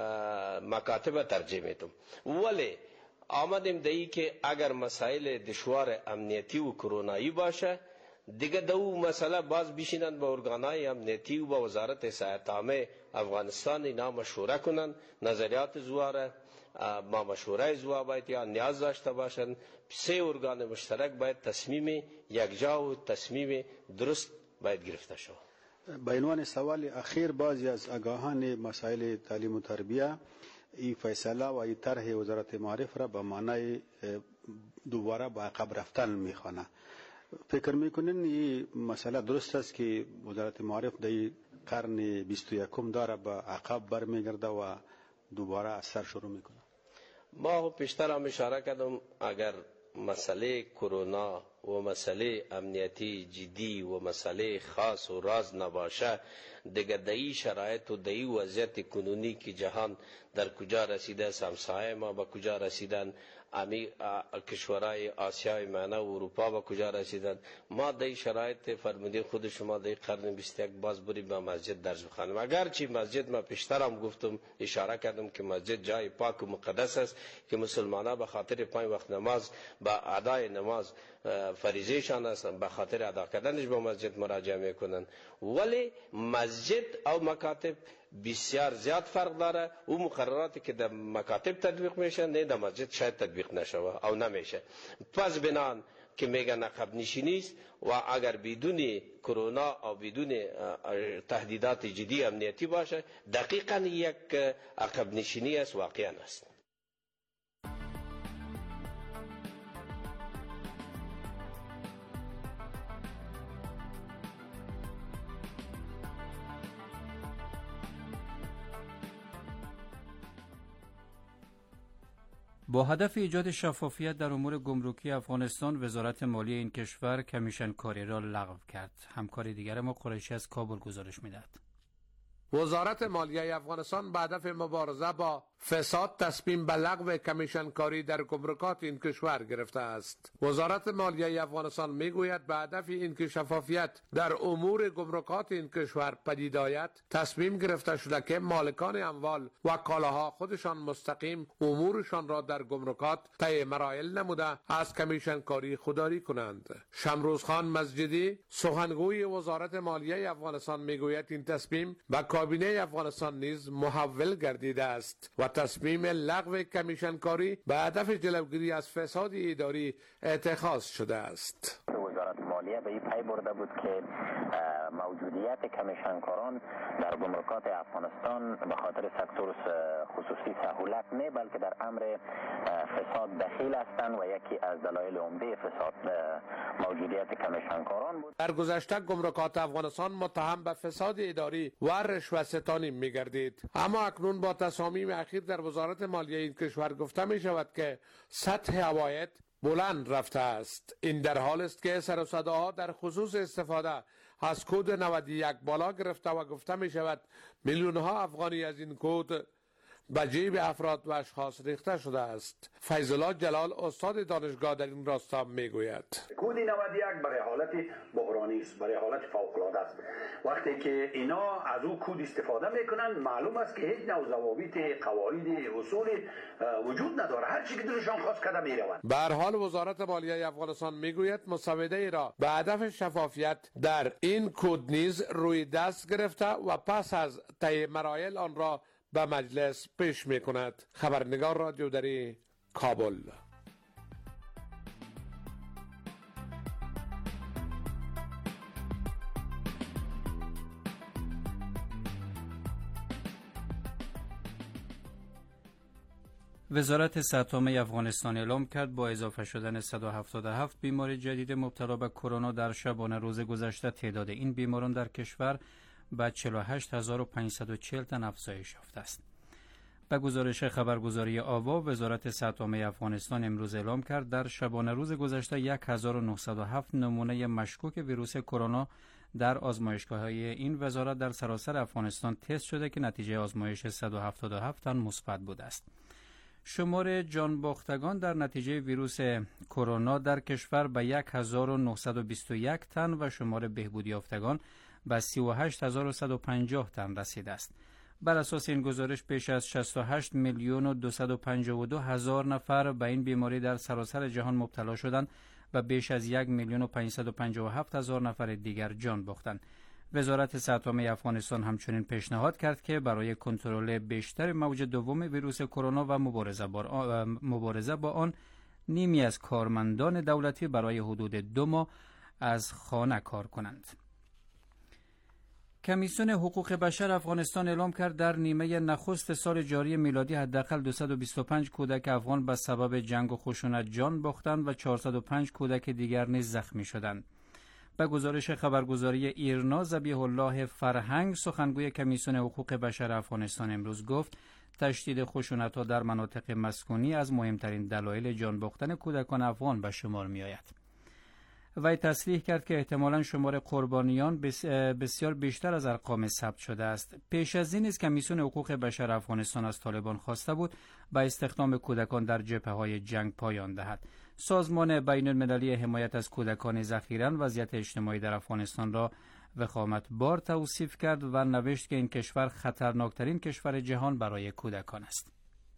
مکاتب ترجیح میتم، ولی آمدیم دایی که اگر مسائل دشوار امنیتی و کرونایی باشه دیگه دو مسئله باز بشینن با ارگانهای امنیتی و با وزارت صحت عامه افغانستان اینا مشوره کنن، نظریات زواره با مشوره زوا باید یا نیاز داشته باشند. سه ارگان مشترک باید تصمیم یکجا و تصمیم درست باید گرفته شود. به عنوان سوال اخیر بعضی از آگاهان مسائل تعلیم و تربیه این فیصله و این طرح وزارت معارف را به معنای دوباره به عقب رفتن میخوانه. فکر میکنین این مسئله درست است که وزارت معارف در قرن بیست و یکم داره به عقب برمیگرده و دوباره از سر شروع میکنه؟ ما پیشتر هم اشاره کردم اگر مسئله کرونا و مسئله امنیتی جدی و مسئله خاص و راز نباشه، دیگه دایی شرایط و دایی وضعیت کنونی که جهان در کجا رسیده، همسایه ما به کجا رسیدن، امی کشورهای آسیای معنا و اروپا به کجا رسیدن، ما دایی شرایط فرمودین خود شما دایی قرن بیست و یک باز بری به مسجد درس بخوانیم. اگرچه مسجد ما پیشتر هم گفتم اشاره کردم که مسجد جای پاک و مقدس است که مسلمانان به خاطر پنج وقت نماز به ادای نماز فریضه شان است، به خاطر ادا کردنش به مسجد مراجعه میکنن. ولی مسجد او مکاتب بسیار زیاد فرق داره. او مقرراتی که در مکاتب تطبیق میشه نه در مسجد شاید تطبیق نشوه او نمیشه. پس بنان که میگن عقب نشینی است و اگر بدون کرونا او بدون تهدیدات جدی امنیتی باشه دقیقاً یک عقب نشینی است، واقعا است. با هدف ایجاد شفافیت در امور گمرکی افغانستان، وزارت مالی این کشور کمیشن کاری را لغو کرد. همکار دیگر ما قریشی از کابل گزارش می‌دهد. وزارت مالیه افغانستان به هدف مبارزه با فساد تصمیم به لغو کمیشن کاری در گمرکات این کشور گرفته است. وزارت مالیه افغانستان میگوید به هدف اینکه شفافیت در امور گمرکات این کشور پدید آید، تصمیم گرفته شده که مالکان اموال و کالاها خودشان مستقیم امورشان را در گمرکات طی مراحل نموده از کمیشن کاری خودداری کنند. شمروز خان مسجدی سخنگوی وزارت مالیه افغانستان میگوید این تصمیم به کابینه افغانستان نیز محول گردیده است و تصمیم لغو کمیشن کاری به هدف جلوگیری از فساد اداری اتخاذ شده است. وزارت مالیه به این پی برده بود که موجودیت کمیشنکاران در گمرکات افغانستان به خاطر سکتور خصوصی سهولت نه بلکه در امر فساد دخیل هستند و یکی از دلایل عمده فساد موجودیت کمیشنکاران بود. در گذشته گمرکات افغانستان متهم به فساد اداری و رشوه ستانی می‌گردید، اما اکنون با تصامیم اخیر در وزارت مالیه این کشور گفته می شود که سطح عواید بلند رفته است. این در حال است که سر و صداها در خصوص استفاده از کد نود و یک بالا گرفته و گفته می شود میلیون ها افغانی از این کد به جیب افراد و اشخاص ریخته شده است. فیض الله جلال استاد دانشگاه در این راستا میگوید کد نود و یک برای حالت بحرانی است، برای حالت فوق العاده است. وقتی که اینا از او کد استفاده میکنن معلوم است که هیچ نوع ضوابط قواعد اصول وجود نداره، هر چی که دلشان خواست کرده میروند. به هر حال وزارت مالیه افغانستان میگوید مسوده ای را به هدف شفافیت در این کد نیز روی دست گرفته و پس از طی مراحل آن را به مجلس پیش می کند. خبرنگار رادیو دری کابل. وزارت صحت عامه افغانستان اعلام کرد با اضافه شدن صد و هفتاد و هفت بیمار جدید مبتلا به کرونا در شبانه روز گذشته، تعداد این بیماران در کشور به چهل و هشت هزار و پانصد و چهل تن افزایش یافته است. به گزارش خبرگزاری آوا، وزارت صحت عامه افغانستان امروز اعلام کرد در شبانه روز گذشته هزار و نهصد و هفت نمونه مشکوک ویروس کرونا در آزمایشگاه‌های این وزارت در سراسر افغانستان تست شده که نتیجه آزمایش صد و هفتاد و هفت تن مثبت بوده است. شمار جان باختگان در نتیجه ویروس کرونا در کشور به هزار و نهصد و بیست و یک تن و شمار بهبودی یافتگان به سی و هشت هزار و صد و پنجاه تن رسیده است. بر اساس این گزارش بیش از شصت و هشت میلیون و دویست و پنجاه و دو هزار نفر به این بیماری در سراسر جهان مبتلا شدند و بیش از یک میلیون و پانصد و پنجاه و هفت هزار نفر دیگر جان باختند. وزارت صحت عامه افغانستان همچنین پیشنهاد کرد که برای کنترل بیشتر موج دوم ویروس کرونا و مبارزه با مبارزه با آن نیمی از کارمندان دولتی برای حدود دو ماه از خانه کار کنند. کمیسیون حقوق بشر افغانستان اعلام کرد در نیمه نخست سال جاری میلادی حداقل دویست و بیست و پنج کودک افغان به سبب جنگ و خشونت جان باختند و چهارصد و پنج کودک دیگر نیز زخمی شدند. به گزارش خبرگزاری ایرنا، ذبیح الله فرهنگ سخنگوی کمیسیون حقوق بشر افغانستان امروز گفت تشدید خشونت‌ها در مناطق مسکونی از مهمترین دلایل جان باختن کودکان افغان به شمار می‌آید. وی تصریح کرد که احتمالاً شمار قربانیان بسیار بیشتر از ارقام ثبت شده است. پیش از این نیز کمیسیون حقوق بشر افغانستان از طالبان خواسته بود به استخدام کودکان در جبهه‌های جنگ پایان دهد. سازمان بین المللی حمایت از کودکان ذخیره‌اند وضعیت اجتماعی در افغانستان را وخامت بار توصیف کرد و نوشت که این کشور خطرناکترین کشور جهان برای کودکان است.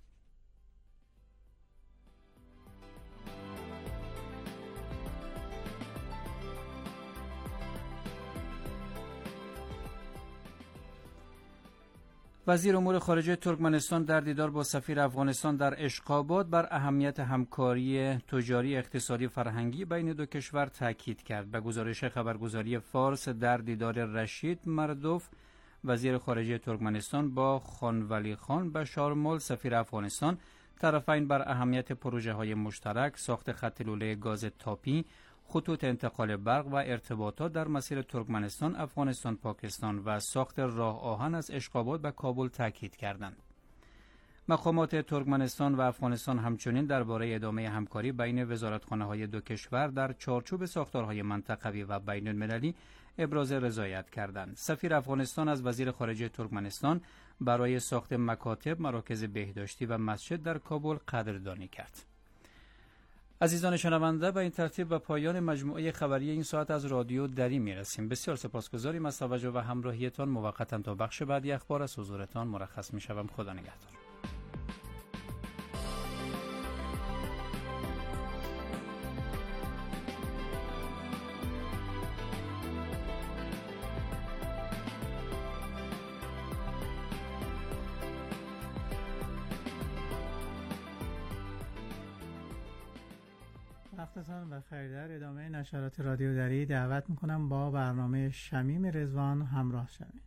وزیر امور خارجه ترکمنستان در دیدار با سفیر افغانستان در اشقاباد بر اهمیت همکاری تجاری، اقتصادی، فرهنگی بین دو کشور تاکید کرد. به گزارش خبرگزاری فارس در دیدار رشید مردوف، وزیر خارجه ترکمنستان با خانولی خان بشارمول سفیر افغانستان، طرفین بر اهمیت پروژه های مشترک، ساخت خط لوله گاز تاپی، خطوط انتقال برق و ارتباطات در مسیر ترکمنستان، افغانستان، پاکستان و ساخت راه آهن از اشقاباد به کابل تاکید کردند. مقامات ترکمنستان و افغانستان همچنین درباره ادامه همکاری بین وزارتخانه‌های دو کشور در چارچوب ساختارهای منطقوی و بین المللی ابراز رضایت کردند. سفیر افغانستان از وزیر خارجه ترکمنستان برای ساخت مکاتب، مراکز بهداشتی و مسجد در کابل قدردانی کرد. عزیزان شنونده، به این ترتیب به پایان مجموعه خبری این ساعت از رادیو دری میرسیم. بسیار سپاسگزاریم از توجه و همراهیتان. موقتا تا بخش بعدی اخبار از حضورتان مرخص میشوم. خدا نگهدار. وقتتان بخیر. در ادامه نشرات رادیو دری دعوت میکنم با برنامه شمیم رضوان همراه شوید.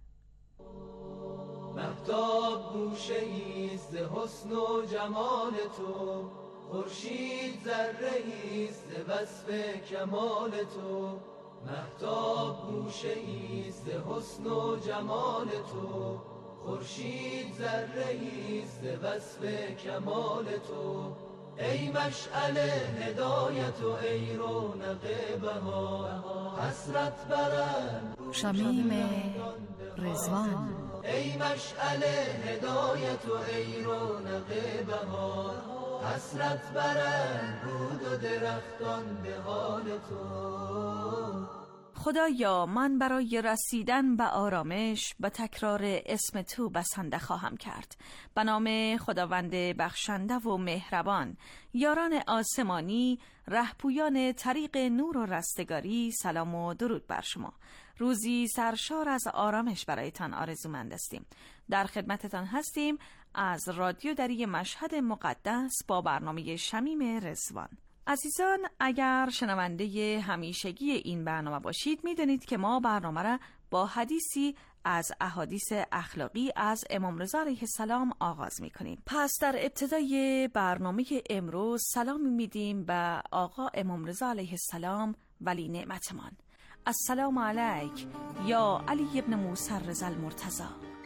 مهتاب گوشه‌ای ز حسن و جمال تو، خورشید ذره‌ای ز وصف کمال تو. مهتاب گوشه‌ای ز حسن و جمال تو، خورشید ذره‌ای ز وصف کمال تو. ای مشعل هدایت و ای رونق بهار، حسرت برند شمیم رضوان. ای مشعل هدایت و ای رونق بهار، حسرت برند رود و درختان به حال تو. خدایا، من برای رسیدن به آرامش به تکرار اسم تو بسنده خواهم کرد. به نام خداوند بخشنده و مهربان. یاران آسمانی، رهپویان طریق نور و رستگاری، سلام و درود بر شما. روزی سرشار از آرامش برایتان آرزومند هستیم. در خدمتتان هستیم از رادیو دری مشهد مقدس با برنامه شمیم رضوان. عزیزان، اگر شنونده همیشگی این برنامه باشید میدونید که ما برنامه را با حدیثی از احادیث اخلاقی از امام رضا علیه السلام آغاز میکنیم. پس در ابتدای برنامه امروز سلامی میدیم به آقا امام رضا علیه السلام ولی نعمتمان. السلام علیک یا علی ابن موسی رضا المرتضی.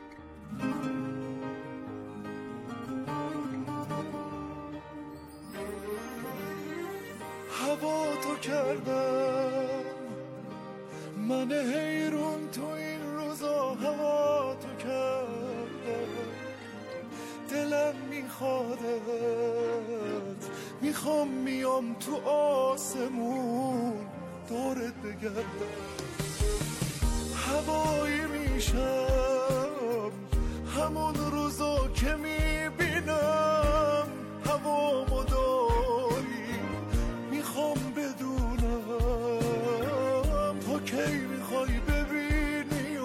هوا تو کردم من حیرون، تو این روزا هوا تو کردم. دلم میخوادت، میخوام میام تو آسمون دورت بگردم. هوایی میشم همون روزا که میبینم هوا مداری. میخوام بدونم تا کی میخوای ببینی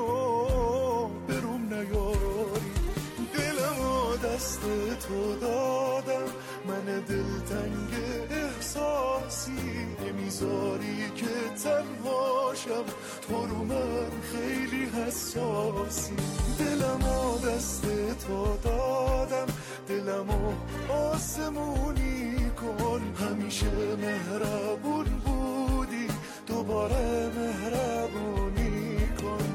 حساسی. دلمو دست تو دادم، دلمو آسمونی کن. همیشه مهربون بودی، دوباره مهربونی کن.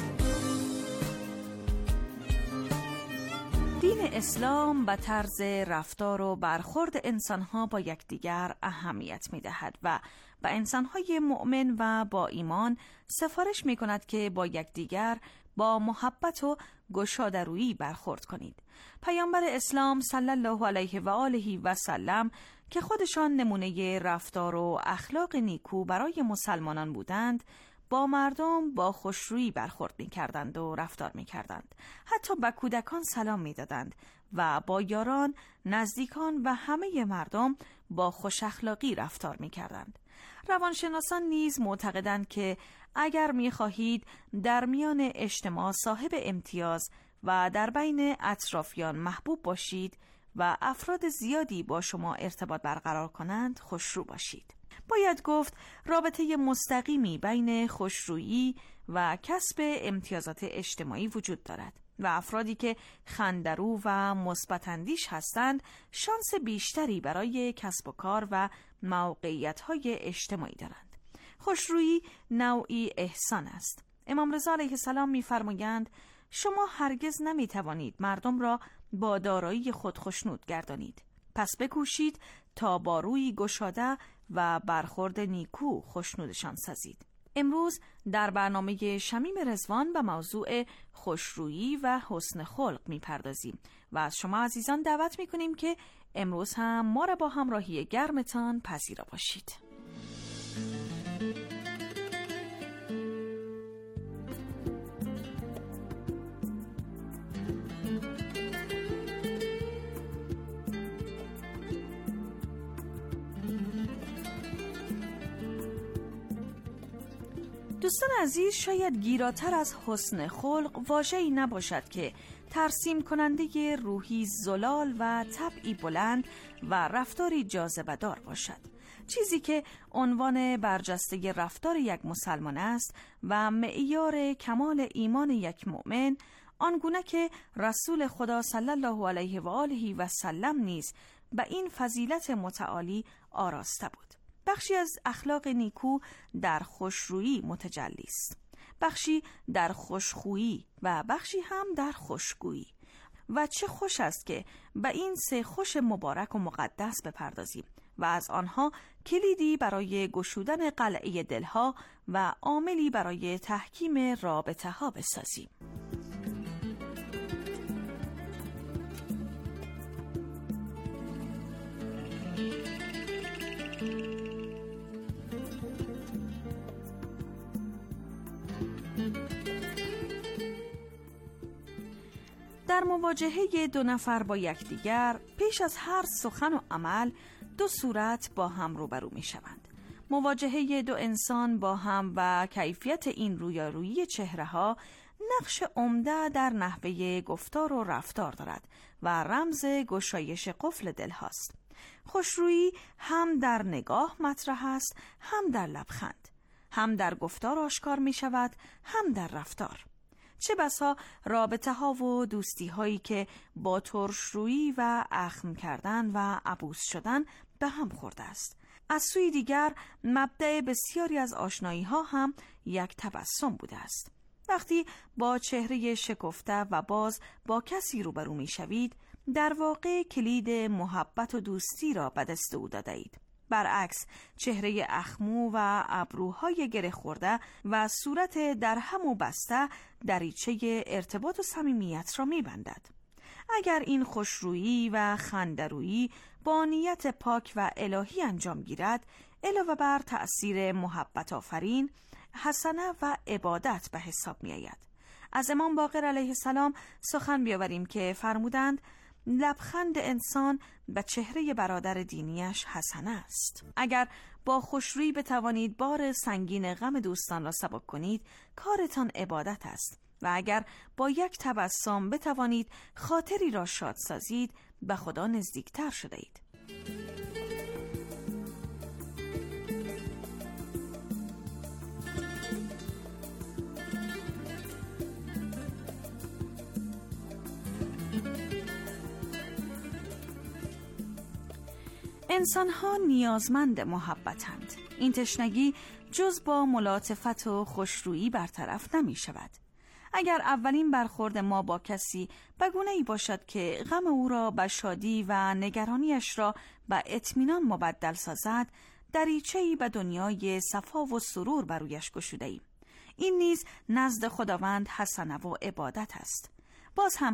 دین اسلام به طرز رفتار و برخورد انسانها با یکدیگر اهمیت می‌دهد و به انسانهای مؤمن و با ایمان سفارش می‌کند که با یکدیگر با محبت و گشاده‌رویی برخورد کنید. پیامبر اسلام صلی الله علیه و آله و سلم که خودشان نمونه رفتار و اخلاق نیکو برای مسلمانان بودند، با مردم با خوشرویی برخورد می‌کردند و رفتار می‌کردند. حتی به کودکان سلام می‌دادند و با یاران، نزدیکان و همه مردم با خوش اخلاقی رفتار می‌کردند. روانشناسان نیز معتقدند که اگر می‌خواهید در میان اجتماع صاحب امتیاز و در بین اطرافیان محبوب باشید و افراد زیادی با شما ارتباط برقرار کنند، خوشرو باشید. باید گفت رابطه مستقیمی بین خوشرویی و کسب امتیازات اجتماعی وجود دارد و افرادی که خندرو و مثبت‌اندیش هستند شانس بیشتری برای کسب و کار و موقعیت‌های اجتماعی دارند. خوشرویی نوعی احسان است. امام رضا علیه السلام می‌فرمایند شما هرگز نمی‌توانید مردم را با دارایی خود خوشنود گردانید. پس بکوشید تا با روی گشاده و برخورد نیکو خوشنودشان سازید. امروز در برنامه شمیم رضوان به موضوع خوشرویی و حسن خلق میپردازیم و از شما عزیزان دعوت میکنیم که امروز هم ما را با همراهی گرمتان پذیرا باشید. دوستان عزیز، شاید گیراتر از حسن خلق واژه‌ای نباشد که ترسیم کننده روحی زلال و طبعی بلند و رفتاری جاذبه‌دار باشد. چیزی که عنوان برجسته رفتار یک مسلمان است و معیار کمال ایمان یک مؤمن، آنگونه که رسول خدا صلی الله علیه و آله و سلم نیز به این فضیلت متعالی آراسته بود. بخشی از اخلاق نیکو در خوشرویی متجلی است، بخشی در خوشخویی و بخشی هم در خوشگویی. و چه خوش است که به این سه خوش مبارک و مقدس بپردازیم و از آنها کلیدی برای گشودن قلعه دلها و عاملی برای تحکیم رابطه ها بسازیم. در مواجهه دو نفر با یکدیگر، پیش از هر سخن و عمل دو صورت با هم روبرو می شوند. مواجهه دو انسان با هم و کیفیت این رویارویی چهره ها نقش عمده در نحوه گفتار و رفتار دارد و رمز گشایش قفل دل هاست. خوشرویی هم در نگاه مطرح است، هم در لبخند، هم در گفتار آشکار می شود، هم در رفتار. چه بسا رابطه ها و دوستی هایی که با ترشرویی و اخم کردن و عبوس شدن به هم خورده است. از سوی دیگر مبدأ بسیاری از آشنایی ها هم یک تبسم بوده است. وقتی با چهره شکفته و باز با کسی روبرو می شوید، در واقع کلید محبت و دوستی را به دست او داده اید. برعکس چهره اخمو و ابروهای گره خورده و صورت در هم و بسته دریچه ارتباط و صمیمیت را می‌بندد. اگر این خوشرویی و خندرویی با نیت پاک و الهی انجام گیرد، علاوه بر تأثیر محبت آفرین، حسنه و عبادت به حساب می آید. از امام باقر علیه السلام سخن بیاوریم که فرمودند لبخند انسان به چهره برادر دینیش حسنه است. اگر با خوشرویی بتوانید بار سنگین غم دوستان را سبک کنید، کارتان عبادت است. و اگر با یک تبسم بتوانید خاطری را شاد سازید، به خدا نزدیکتر شده اید. انسان‌ها نیازمند محبتند. این تشنگی جز با ملاطفت و خوشرویی برطرف نمی شود. اگر اولین برخورد ما با کسی به گونه‌ای باشد که غم او را به شادی و نگرانیش را به اطمینان مبدل سازد، دریچه‌ای به دنیای صفا و سرور برویش گشوده‌ایم. این نیز نزد خداوند حسنه و عبادت است. باز هم